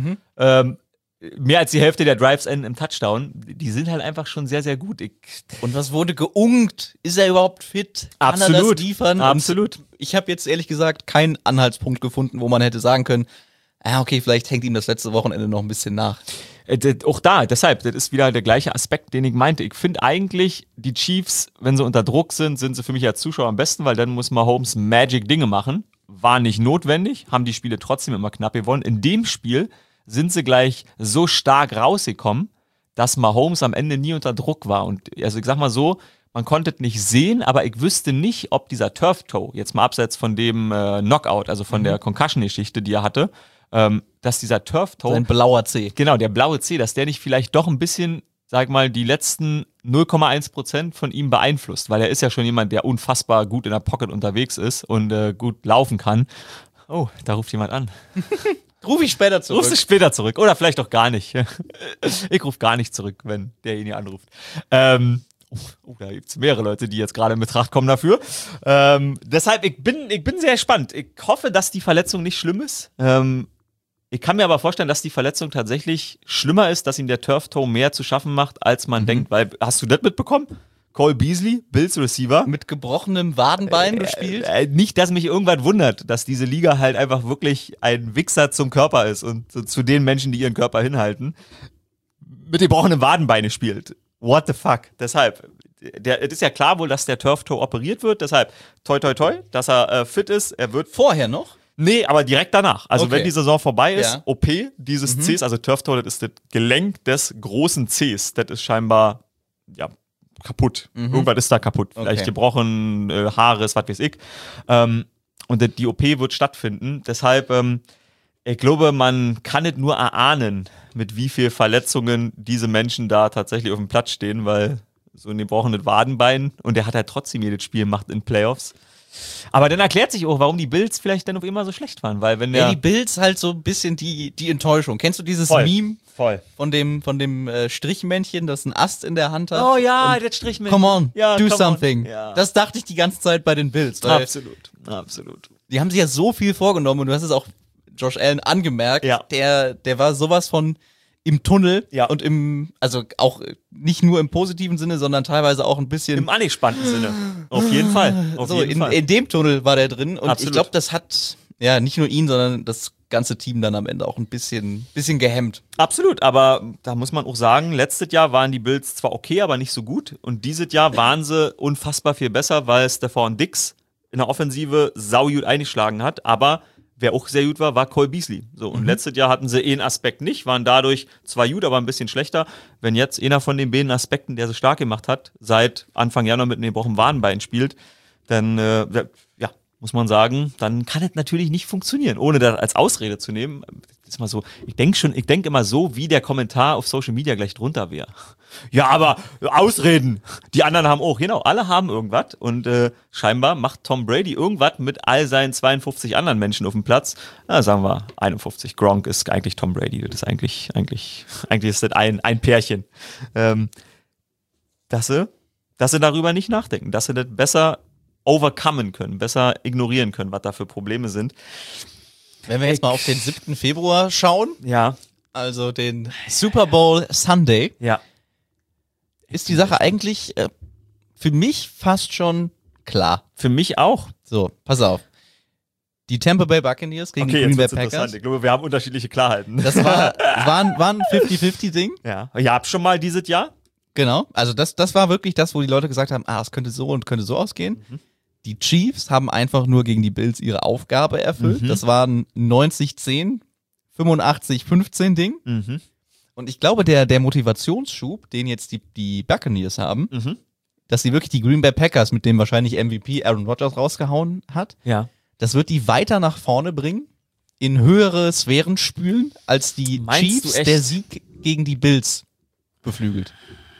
Mehr als die Hälfte der Drives enden im Touchdown. Die sind halt einfach schon sehr, sehr gut. Und was wurde geungt? Ist er überhaupt fit? Kann er das liefern? Absolut. Und ich habe jetzt ehrlich gesagt keinen Anhaltspunkt gefunden, wo man hätte sagen können, okay, vielleicht hängt ihm das letzte Wochenende noch ein bisschen nach. Auch da, deshalb, das ist wieder der gleiche Aspekt, den ich meinte. Ich finde eigentlich, die Chiefs, wenn sie unter Druck sind sie für mich als Zuschauer am besten, weil dann muss Mahomes Magic-Dinge machen. War nicht notwendig, haben die Spiele trotzdem immer knapp gewonnen. In dem Spiel sind sie gleich so stark rausgekommen, dass Mahomes am Ende nie unter Druck war. Und also ich sag mal so, man konnte es nicht sehen, aber ich wüsste nicht, ob dieser Turf-Toe, jetzt mal abseits von dem Knockout, also von der Concussion-Geschichte, die er hatte, dass dieser Turf-Toe... Sein blauer C. Genau, der blaue C, dass der nicht vielleicht doch ein bisschen, sag mal, die letzten 0,1% von ihm beeinflusst, weil er ist ja schon jemand, der unfassbar gut in der Pocket unterwegs ist und gut laufen kann. Oh, da ruft jemand an. Ruf ich später zurück. Rufst du später zurück. Oder vielleicht auch gar nicht. Ich rufe gar nicht zurück, wenn derjenige anruft. Da gibt es mehrere Leute, die jetzt gerade in Betracht kommen dafür. Deshalb, ich bin sehr gespannt. Ich hoffe, dass die Verletzung nicht schlimm ist. Ich kann mir aber vorstellen, dass die Verletzung tatsächlich schlimmer ist, dass ihm der Turf-Toe mehr zu schaffen macht, als man denkt. Weil, hast du das mitbekommen? Cole Beasley, Bills Receiver. Mit gebrochenem Wadenbein gespielt. Nicht, dass mich irgendwas wundert, dass diese Liga halt einfach wirklich ein Wichser zum Körper ist und zu den Menschen, die ihren Körper hinhalten, mit gebrochenem Wadenbeine spielt. What the fuck? Deshalb, es ist ja klar wohl, dass der Turf-Toe operiert wird. Deshalb, toi, toi, toi, dass er fit ist. Er wird vorher noch? Nee, aber direkt danach. Also okay. Wenn die Saison vorbei ist, ja. OP dieses Cs, also Turf-Toe, das ist das Gelenk des großen Cs. Das ist scheinbar, ja, kaputt. Irgendwas ist da kaputt. Vielleicht gebrochen, Haare, was weiß ich. Und die OP wird stattfinden. Deshalb, ich glaube, man kann nicht nur erahnen, mit wie viel Verletzungen diese Menschen da tatsächlich auf dem Platz stehen, weil so ein gebrochenes Wadenbein und der hat halt trotzdem jedes Spiel gemacht in Playoffs. Aber dann erklärt sich auch, warum die Bills vielleicht dann auf immer so schlecht waren, weil wenn die Bills halt so ein bisschen die Enttäuschung. Kennst du dieses Meme? Voll. Von dem Strichmännchen, das einen Ast in der Hand hat? Oh ja, das Strichmännchen. Come on, ja, do something. Ja. Das dachte ich die ganze Zeit bei den Bills. Absolut. Die haben sich ja so viel vorgenommen und du hast es auch Josh Allen angemerkt. Ja. Der war sowas von im Tunnel und also auch nicht nur im positiven Sinne, sondern teilweise auch ein bisschen im angespannten Sinne. Auf jeden Fall. In dem Tunnel war der drin und Absolut. ich glaube, das hat ja nicht nur ihn, sondern das ganze Team dann am Ende auch ein bisschen gehemmt. Absolut, aber da muss man auch sagen, letztes Jahr waren die Bills zwar okay, aber nicht so gut und dieses Jahr waren sie unfassbar viel besser, weil Stephon Diggs in der Offensive saugut eingeschlagen hat, aber wer auch sehr gut war Cole Beasley. So, und letztes Jahr hatten sie einen Aspekt nicht, waren dadurch zwar gut, aber ein bisschen schlechter. Wenn jetzt einer von den beiden Aspekten, der sie stark gemacht hat, seit Anfang Januar mit einem gebrochenen Wadenbein spielt, dann muss man sagen, dann kann es natürlich nicht funktionieren, ohne das als Ausrede zu nehmen. Das ist mal so, ich denke immer so, wie der Kommentar auf Social Media gleich drunter wäre. Ja, aber Ausreden. Die anderen haben auch, genau, alle haben irgendwas und scheinbar macht Tom Brady irgendwas mit all seinen 52 anderen Menschen auf dem Platz. Sagen wir 51. Gronk ist eigentlich Tom Brady. Das ist eigentlich ist das ein Pärchen. dass sie darüber nicht nachdenken, dass sie das besser overcomen können, besser ignorieren können, was da für Probleme sind. Wenn wir jetzt mal auf den 7. Februar schauen, Ja, also den Super Bowl Sunday, ja. ist die Sache eigentlich für mich fast schon klar. Für mich auch. So, pass auf. Die Tampa Bay Buccaneers gegen die Green Bay Packers. Ich glaube, wir haben unterschiedliche Klarheiten. Das war ein 50-50-Ding. Ja, ihr habt schon mal dieses Jahr? Genau. Also das war wirklich das, wo die Leute gesagt haben, es könnte so und könnte so ausgehen. Mhm. Die Chiefs haben einfach nur gegen die Bills ihre Aufgabe erfüllt. Das war ein 90-10, 85-15 Ding. Mhm. Und ich glaube, der Motivationsschub, den jetzt die Buccaneers haben, dass sie wirklich die Green Bay Packers mit dem wahrscheinlich MVP Aaron Rodgers rausgehauen hat, Ja. das wird die weiter nach vorne bringen, in höhere Sphären spülen, als die Meinst du Chiefs echt? der Sieg gegen die Bills beflügelt.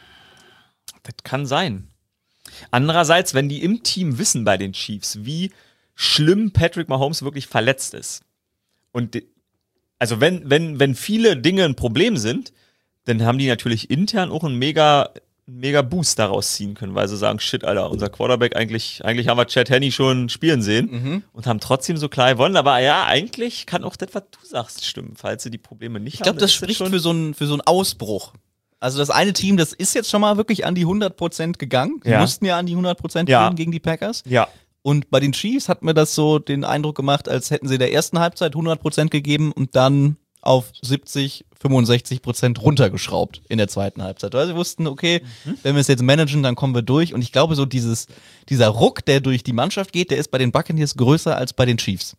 Das kann sein. Andererseits, wenn die im Team wissen bei den Chiefs, wie schlimm Patrick Mahomes wirklich verletzt ist. Und also wenn viele Dinge ein Problem sind, dann haben die natürlich intern auch einen mega Boost daraus ziehen können, weil sie sagen, shit, Alter, unser Quarterback, eigentlich haben wir Chad Henne schon spielen sehen und haben trotzdem so klar gewonnen. Aber ja, eigentlich kann auch das, was du sagst, stimmen, falls sie die Probleme nicht haben. Ich glaube, das spricht für so einen Ausbruch. Also das eine Team, das ist jetzt schon mal wirklich an die 100% gegangen. Die mussten ja an die 100% gehen gegen die Packers. Ja. Und bei den Chiefs hat mir das so den Eindruck gemacht, als hätten sie der ersten Halbzeit 100% gegeben und dann auf 70, 65% runtergeschraubt in der zweiten Halbzeit. Weil sie wussten, okay, wenn wir es jetzt managen, dann kommen wir durch. Und ich glaube, so dieser Ruck, der durch die Mannschaft geht, der ist bei den Buccaneers größer als bei den Chiefs.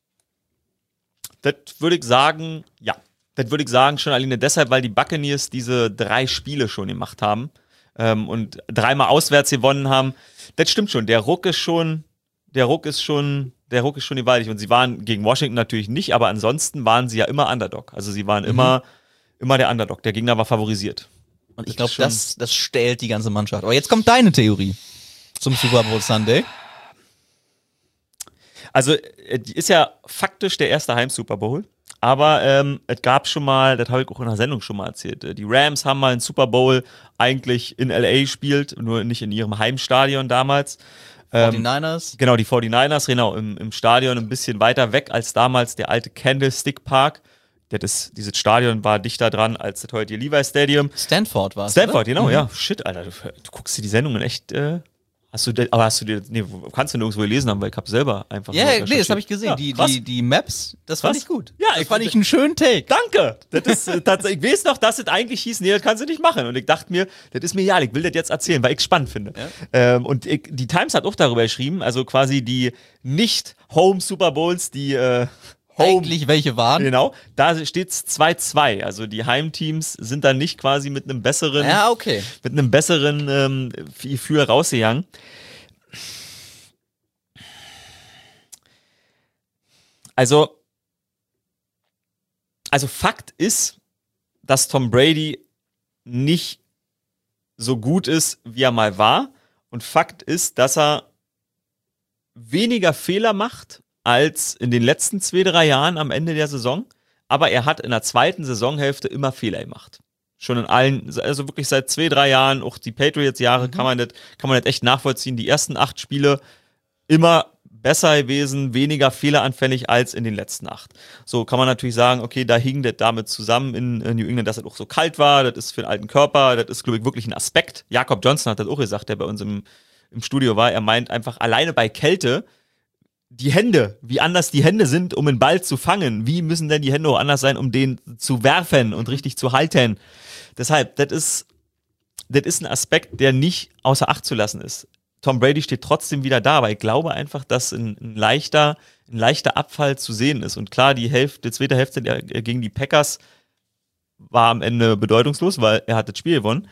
Das würde ich sagen, ja. Das würde ich sagen, schon alleine deshalb, weil die Buccaneers diese 3 Spiele schon gemacht haben und 3-mal auswärts gewonnen haben. Das stimmt schon. Der Ruck ist schon gewaltig. Und sie waren gegen Washington natürlich nicht, aber ansonsten waren sie ja immer Underdog. Also sie waren immer der Underdog. Der Gegner war favorisiert. Und ich glaube, das stählt die ganze Mannschaft. Aber jetzt kommt deine Theorie zum Super Bowl Sunday. Also, die ist ja faktisch der erste Heim-Super Bowl. Aber es gab schon mal, das habe ich auch in der Sendung schon mal erzählt, die Rams haben mal einen Super Bowl eigentlich in L.A. gespielt, nur nicht in ihrem Heimstadion damals. 49ers? Genau, die 49ers, genau, im Stadion ein bisschen weiter weg als damals der alte Candlestick Park. Dieses Stadion war dichter dran als das heutige Levi Stadium. Stanford war es, Stanford, genau, ja. Shit, Alter, du guckst dir die Sendungen echt... kannst du nirgendwo gelesen haben, weil ich habe selber einfach. Ja, nee, das habe ich gesehen. Ja, die Maps, das fand ich gut. Ja, das fand ich einen schönen Take. Danke. Das ist tatsächlich, ich weiß noch, dass es eigentlich hieß, nee, das kannst du nicht machen. Und ich dachte mir, das ist mir egal, ich will das jetzt erzählen, weil ich es spannend finde. Ja. Die Times hat auch darüber geschrieben, also quasi die Nicht-Home-Super Bowls, die eigentlich welche waren. Genau, da steht es 2-2. Also die Heimteams sind dann nicht quasi mit einem besseren, Gefühl rausgegangen. Also Fakt ist, dass Tom Brady nicht so gut ist, wie er mal war. Und Fakt ist, dass er weniger Fehler macht als in den letzten 2-3 Jahren am Ende der Saison. Aber er hat in der zweiten Saisonhälfte immer Fehler gemacht. Schon in allen, also wirklich seit 2-3 Jahren, auch die Patriots-Jahre, kann man das echt nachvollziehen. Die ersten 8 Spiele immer besser gewesen, weniger fehleranfällig als in den letzten 8. So kann man natürlich sagen, okay, da hing das damit zusammen in New England, dass es auch so kalt war. Das ist für den alten Körper, das ist, glaube ich, wirklich ein Aspekt. Jakob Johnson hat das auch gesagt, der bei uns im Studio war. Er meint einfach, alleine bei Kälte, die Hände, wie anders die Hände sind, um einen Ball zu fangen. Wie müssen denn die Hände auch anders sein, um den zu werfen und richtig zu halten? Deshalb, das ist ein Aspekt, der nicht außer Acht zu lassen ist. Tom Brady steht trotzdem wieder da, aber ich glaube einfach, dass ein leichter Abfall zu sehen ist. Und klar, die zweite Hälfte gegen die Packers war am Ende bedeutungslos, weil er hat das Spiel gewonnen.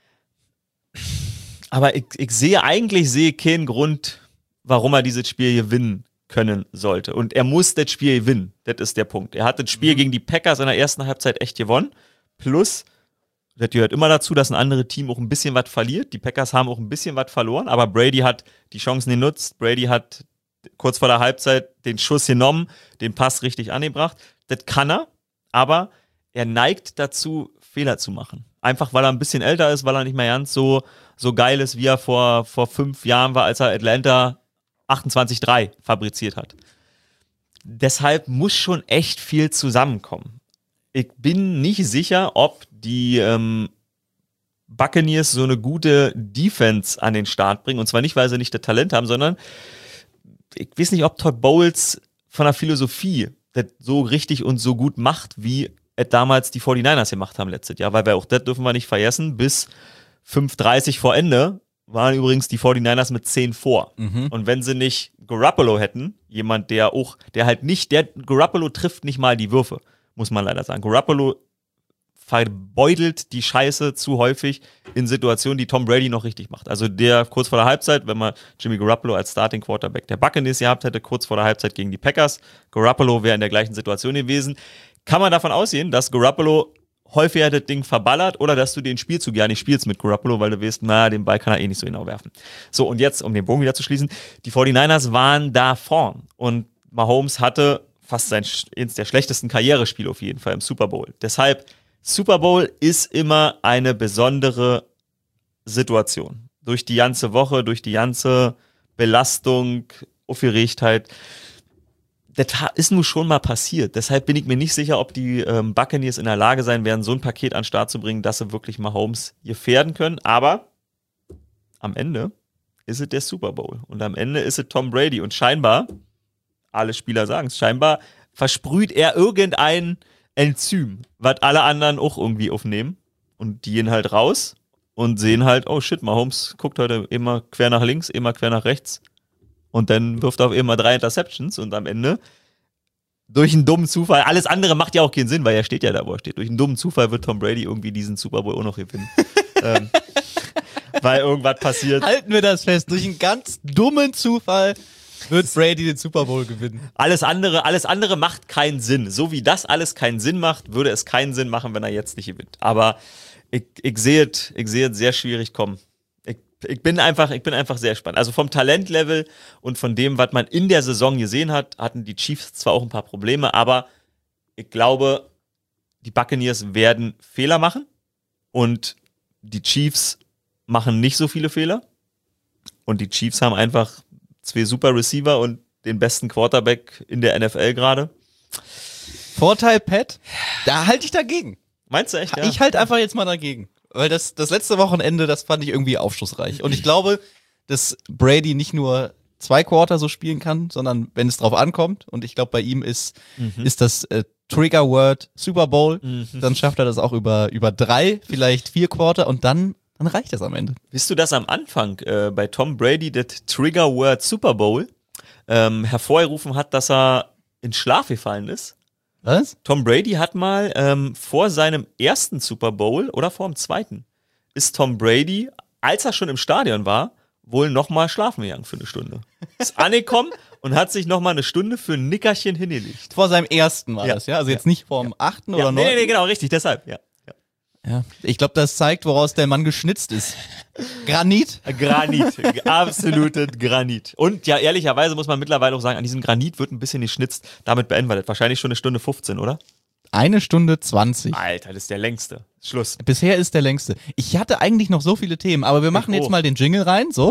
Aber ich sehe keinen Grund, warum er dieses Spiel gewinnen können sollte. Und er muss das Spiel gewinnen. Das ist der Punkt. Er hat das Spiel gegen die Packers in der ersten Halbzeit echt gewonnen. Plus, das gehört immer dazu, dass ein anderes Team auch ein bisschen was verliert. Die Packers haben auch ein bisschen was verloren, aber Brady hat die Chancen genutzt. Brady hat kurz vor der Halbzeit den Schuss genommen, den Pass richtig angebracht. Das kann er, aber er neigt dazu, Fehler zu machen. Einfach weil er ein bisschen älter ist, weil er nicht mehr ganz so geil ist, wie er vor 5 Jahren war, als er Atlanta 28-3 fabriziert hat. Deshalb muss schon echt viel zusammenkommen. Ich bin nicht sicher, ob die Buccaneers so eine gute Defense an den Start bringen. Und zwar nicht, weil sie nicht das Talent haben, sondern ich weiß nicht, ob Todd Bowles von der Philosophie das so richtig und so gut macht, wie es damals die 49ers gemacht haben letztes Jahr. Weil wir auch das dürfen wir nicht vergessen, bis 5:30 vor Ende waren übrigens die 49ers mit 10 vor. Und wenn sie nicht Garoppolo hätten, jemand, Garoppolo trifft nicht mal die Würfe, muss man leider sagen. Garoppolo verbeutelt die Scheiße zu häufig in Situationen, die Tom Brady noch richtig macht. Also der kurz vor der Halbzeit, wenn man Jimmy Garoppolo als Starting Quarterback der Buccaneers gehabt hätte, kurz vor der Halbzeit gegen die Packers, Garoppolo wäre in der gleichen Situation gewesen. Kann man davon ausgehen, dass Garoppolo häufiger das Ding verballert oder dass du den Spielzug ja nicht spielst mit Garoppolo, weil du weißt, den Ball kann er nicht so genau werfen. So, und jetzt, um den Bogen wieder zu schließen, die 49ers waren da vorn und Mahomes hatte fast eins der schlechtesten Karrierespiele auf jeden Fall im Super Bowl. Deshalb, Super Bowl ist immer eine besondere Situation. Durch die ganze Woche, durch die ganze Belastung, Aufgeregtheit. Das ist nun schon mal passiert. Deshalb bin ich mir nicht sicher, ob die Buccaneers in der Lage sein werden, so ein Paket an den Start zu bringen, dass sie wirklich Mahomes gefährden können. Aber am Ende ist es der Super Bowl. Und am Ende ist es Tom Brady. Und scheinbar, alle Spieler sagen es, scheinbar versprüht er irgendein Enzym, was alle anderen auch irgendwie aufnehmen. Und die gehen halt raus und sehen halt, oh shit, Mahomes guckt heute immer quer nach links, immer quer nach rechts. Und dann wirft er auf immer 3 Interceptions und am Ende, durch einen dummen Zufall, alles andere macht ja auch keinen Sinn, weil er steht ja da, wo er steht. Durch einen dummen Zufall wird Tom Brady irgendwie diesen Super Bowl auch noch gewinnen. Weil irgendwas passiert. Halten wir das fest, durch einen ganz dummen Zufall wird Brady den Super Bowl gewinnen. Alles andere macht keinen Sinn. So wie das alles keinen Sinn macht, würde es keinen Sinn machen, wenn er jetzt nicht gewinnt. Aber ich sehe es sehr schwierig kommen. Ich bin einfach sehr gespannt. Also vom Talentlevel und von dem, was man in der Saison gesehen hat, hatten die Chiefs zwar auch ein paar Probleme, aber ich glaube, die Buccaneers werden Fehler machen und die Chiefs machen nicht so viele Fehler. Und die Chiefs haben einfach 2 super Receiver und den besten Quarterback in der NFL gerade. Vorteil, Pat, da halte ich dagegen. Meinst du echt, ja? Ich halte einfach jetzt mal dagegen. Weil das letzte Wochenende, das fand ich irgendwie aufschlussreich. Und ich glaube, dass Brady nicht nur 2 Quarter so spielen kann, sondern wenn es drauf ankommt, und ich glaube, bei ihm ist das Trigger-Word Super Bowl, dann schafft er das auch über 3, vielleicht 4 Quarter und dann reicht das am Ende. Wisst du, dass am Anfang bei Tom Brady das Trigger-Word Super Bowl hervorgerufen hat, dass er in Schlaf gefallen ist? Was? Tom Brady hat mal vor seinem ersten Super Bowl oder vor dem zweiten ist Tom Brady, als er schon im Stadion war, wohl nochmal schlafen gegangen für eine Stunde. Ist angekommen und hat sich nochmal eine Stunde für ein Nickerchen hingelegt. Vor seinem ersten war das, ja? Also jetzt nicht vor dem 8. oder 9. Nee, genau, richtig, deshalb, ja. Ja, ich glaube, das zeigt, woraus der Mann geschnitzt ist. Granit? Granit, absolutes Granit. Und ja, ehrlicherweise muss man mittlerweile auch sagen, an diesem Granit wird ein bisschen geschnitzt. Damit beenden wir das. Wahrscheinlich schon 1:15, oder? 1:20. Alter, das ist der längste. Schluss. Bisher ist der längste. Ich hatte eigentlich noch so viele Themen, aber wir machen jetzt mal den Jingle rein, so.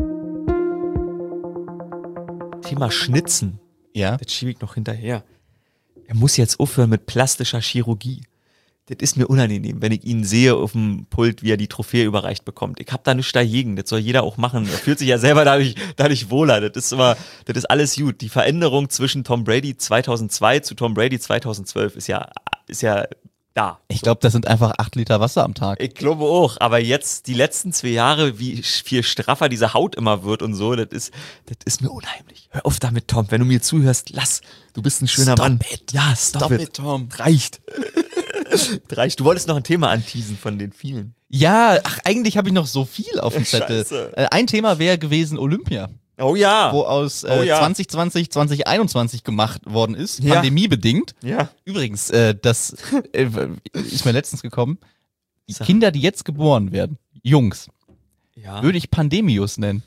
Thema Schnitzen. Ja. Das schiebe ich noch hinterher. Er muss jetzt aufhören mit plastischer Chirurgie. Das ist mir unangenehm, wenn ich ihn sehe auf dem Pult, wie er die Trophäe überreicht bekommt. Ich hab da nichts dagegen, das soll jeder auch machen. Er fühlt sich ja selber dadurch wohler. Das ist alles gut. Die Veränderung zwischen Tom Brady 2002 zu Tom Brady 2012 ist ja da. Ich glaube, das sind einfach 8 Liter Wasser am Tag. Ich glaube auch, aber jetzt die letzten 2 Jahre, wie viel straffer diese Haut immer wird und so, das ist mir unheimlich. Hör auf damit, Tom. Wenn du mir zuhörst, du bist ein schöner Mann. It. Ja, stop it, Tom. Reicht. Du wolltest noch ein Thema anteasen von den vielen. Ja, eigentlich habe ich noch so viel auf dem Zettel. Ein Thema wäre gewesen Olympia. Oh ja. Wo aus 2020, 2021 gemacht worden ist, ja. pandemiebedingt. Ja. Übrigens, das ist mir letztens gekommen. Die Kinder, die jetzt geboren werden, Jungs, würde ich Pandemius nennen.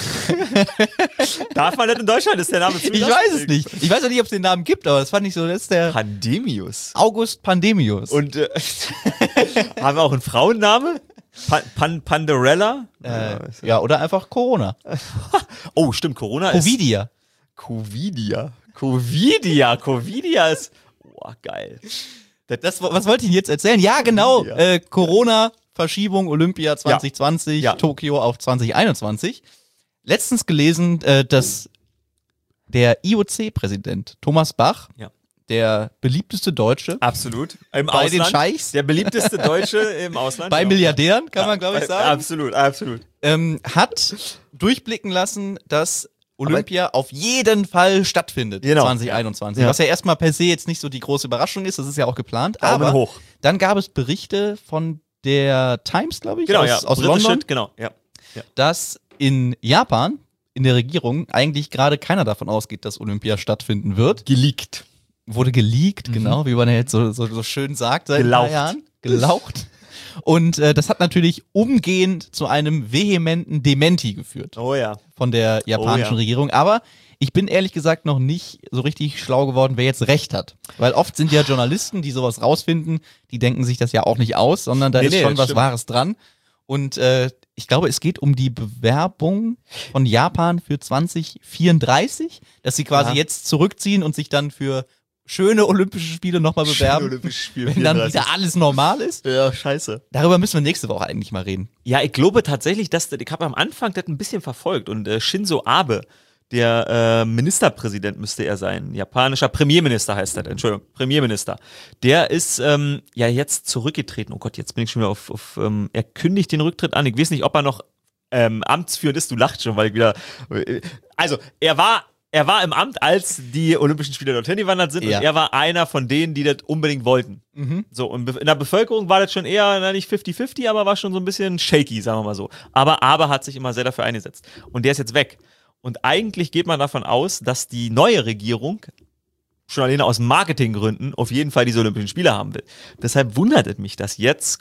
Darf man nicht in Deutschland, ist der Name zu Ich weiß es nicht. Ich weiß auch nicht, ob es den Namen gibt, aber das fand ich so, das ist der Pandemius. August Pandemius. Und haben wir auch einen Frauenname? Panderella? Ja, oder einfach Corona. Oh, stimmt, Corona Covidia. Covidia ist, geil. Was wollte ich Ihnen jetzt erzählen? Ja, genau, Corona, Verschiebung, Olympia 2020, Tokio auf 2021. Letztens gelesen, dass der IOC-Präsident Thomas Bach, der beliebteste Deutsche. Absolut. Im bei Ausland. Den Scheichs. Der beliebteste Deutsche im Ausland. Bei Milliardären, kann man glaube ich sagen. Absolut. Hat durchblicken lassen, dass Olympia auf jeden Fall stattfindet 2021. Was ja erstmal per se jetzt nicht so die große Überraschung ist, das ist ja auch geplant. Aber dann gab es Berichte von der Times, glaube ich, aus London, dass in Japan, in der Regierung, eigentlich gerade keiner davon ausgeht, dass Olympia stattfinden wird. Wurde geleakt, genau, wie man ja jetzt so schön sagt, seit ein paar Jahren. Gelaucht. Und das hat natürlich umgehend zu einem vehementen Dementi geführt. Von der japanischen Regierung. Aber ich bin ehrlich gesagt noch nicht so richtig schlau geworden, wer jetzt recht hat. Weil oft sind ja Journalisten, die sowas rausfinden, die denken sich das ja auch nicht aus, sondern da ist schon was Wahres dran. Und ich glaube, es geht um die Bewerbung von Japan für 2034, dass sie quasi jetzt zurückziehen und sich dann für schöne Olympische Spiele nochmal bewerben, wenn dann wieder alles normal ist. Ja, scheiße. Darüber müssen wir nächste Woche eigentlich mal reden. Ja, ich glaube tatsächlich, ich habe am Anfang das ein bisschen verfolgt und Shinzo Abe, der Ministerpräsident müsste er sein, japanischer Premierminister heißt er, Entschuldigung, Premierminister. Der ist jetzt zurückgetreten. Oh Gott, jetzt bin ich schon wieder er kündigt den Rücktritt an. Ich weiß nicht, ob er noch amtsführend ist. Du lachst schon, weil ich wieder. Also, er war im Amt, als die Olympischen Spiele dorthin gewandert sind und er war einer von denen, die das unbedingt wollten. So, und in der Bevölkerung war das schon eher, nicht 50-50, aber war schon so ein bisschen shaky, sagen wir mal so. Aber hat sich immer sehr dafür eingesetzt. Und der ist jetzt weg. Und eigentlich geht man davon aus, dass die neue Regierung schon alleine aus Marketinggründen auf jeden Fall diese Olympischen Spiele haben will. Deshalb wundert es mich, dass jetzt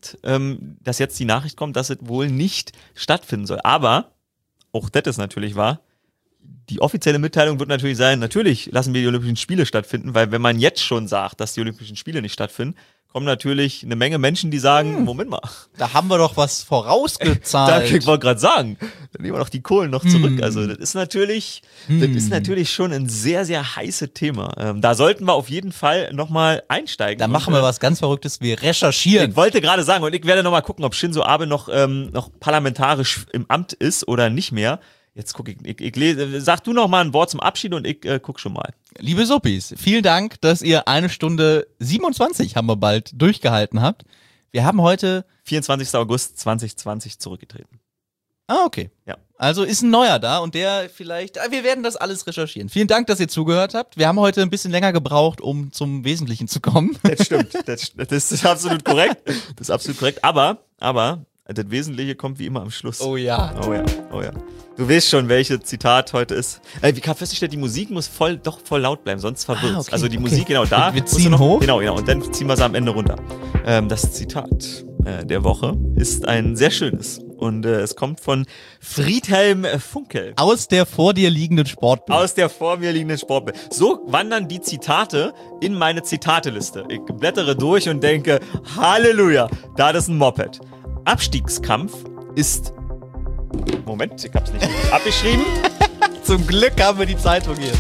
die Nachricht kommt, dass es wohl nicht stattfinden soll. Aber, auch das ist natürlich wahr, die offizielle Mitteilung wird natürlich sein, natürlich lassen wir die Olympischen Spiele stattfinden, weil wenn man jetzt schon sagt, dass die Olympischen Spiele nicht stattfinden, kommen natürlich eine Menge Menschen, die sagen, Moment mal. Da haben wir doch was vorausgezahlt. Ich wollte gerade sagen, dann nehmen wir doch die Kohlen noch zurück. Also das ist natürlich schon ein sehr, sehr heißes Thema. Da sollten wir auf jeden Fall nochmal einsteigen. Da machen wir was ganz Verrücktes, wir recherchieren. Ich wollte gerade sagen, und ich werde nochmal gucken, ob Shinzo Abe noch parlamentarisch im Amt ist oder nicht mehr. Jetzt gucke ich lese, sag du noch mal ein Wort zum Abschied und ich guck schon mal. Liebe Suppis, vielen Dank, dass ihr 1 Stunde 27 haben wir bald durchgehalten habt. Wir haben heute 24. August 2020 zurückgetreten. Ah, okay. Ja. Also ist ein neuer da und der vielleicht, wir werden das alles recherchieren. Vielen Dank, dass ihr zugehört habt. Wir haben heute ein bisschen länger gebraucht, um zum Wesentlichen zu kommen. Das stimmt, das ist absolut korrekt. Das ist absolut korrekt, aber das Wesentliche kommt wie immer am Schluss. Oh ja. Du weißt schon, welches Zitat heute ist. Wie gerade festgestellt, die Musik muss voll laut bleiben, sonst verwirrt. Okay, also die Musik genau da. Wir ziehen hoch. Genau, und dann ziehen wir sie am Ende runter. Das Zitat der Woche ist ein sehr schönes. Und es kommt von Friedhelm Funkel. Aus der vor dir liegenden Sportbild. Aus der vor mir liegenden Sportbild. So wandern die Zitate in meine Zitateliste. Ich blättere durch und denke, Halleluja, da ist ein Moped. Abstiegskampf ist... Moment, ich hab's nicht abgeschrieben. Zum Glück haben wir die Zeitung hier.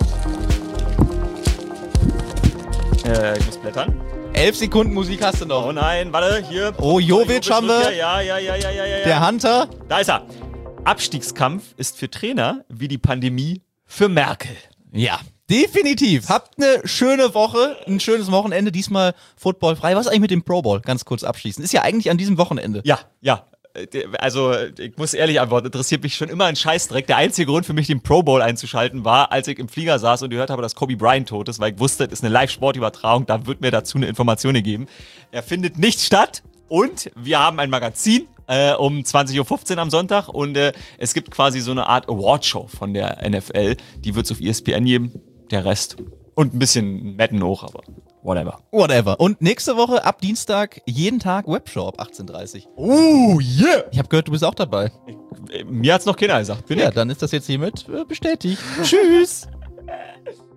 Ich muss blättern. 11 Sekunden Musik hast du noch. Oh nein, warte, hier. Oh, Jovic haben wir. Ja. Der Hunter. Da ist er. Abstiegskampf ist für Trainer wie die Pandemie für Merkel. Ja, definitiv. Habt eine schöne Woche, ein schönes Wochenende. Diesmal footballfrei. Was ist eigentlich mit dem Pro Bowl? Ganz kurz abschließen. Ist ja eigentlich an diesem Wochenende. Ja. Also, ich muss ehrlich antworten, interessiert mich schon immer ein Scheißdreck. Der einzige Grund für mich, den Pro Bowl einzuschalten, war, als ich im Flieger saß und gehört habe, dass Kobe Bryant tot ist, weil ich wusste, das ist eine Live-Sportübertragung, da wird mir dazu eine Information gegeben. Er findet nicht statt und wir haben ein Magazin um 20.15 Uhr am Sonntag und es gibt quasi so eine Art Awardshow von der NFL, die wird es auf ESPN geben, der Rest und ein bisschen Metten hoch, aber Whatever. Und nächste Woche ab Dienstag jeden Tag Webshow ab 18:30 Uhr. Oh, yeah! Ich habe gehört, du bist auch dabei. Mir hat's noch keiner gesagt. Ja, dann ist das jetzt hiermit bestätigt. Tschüss!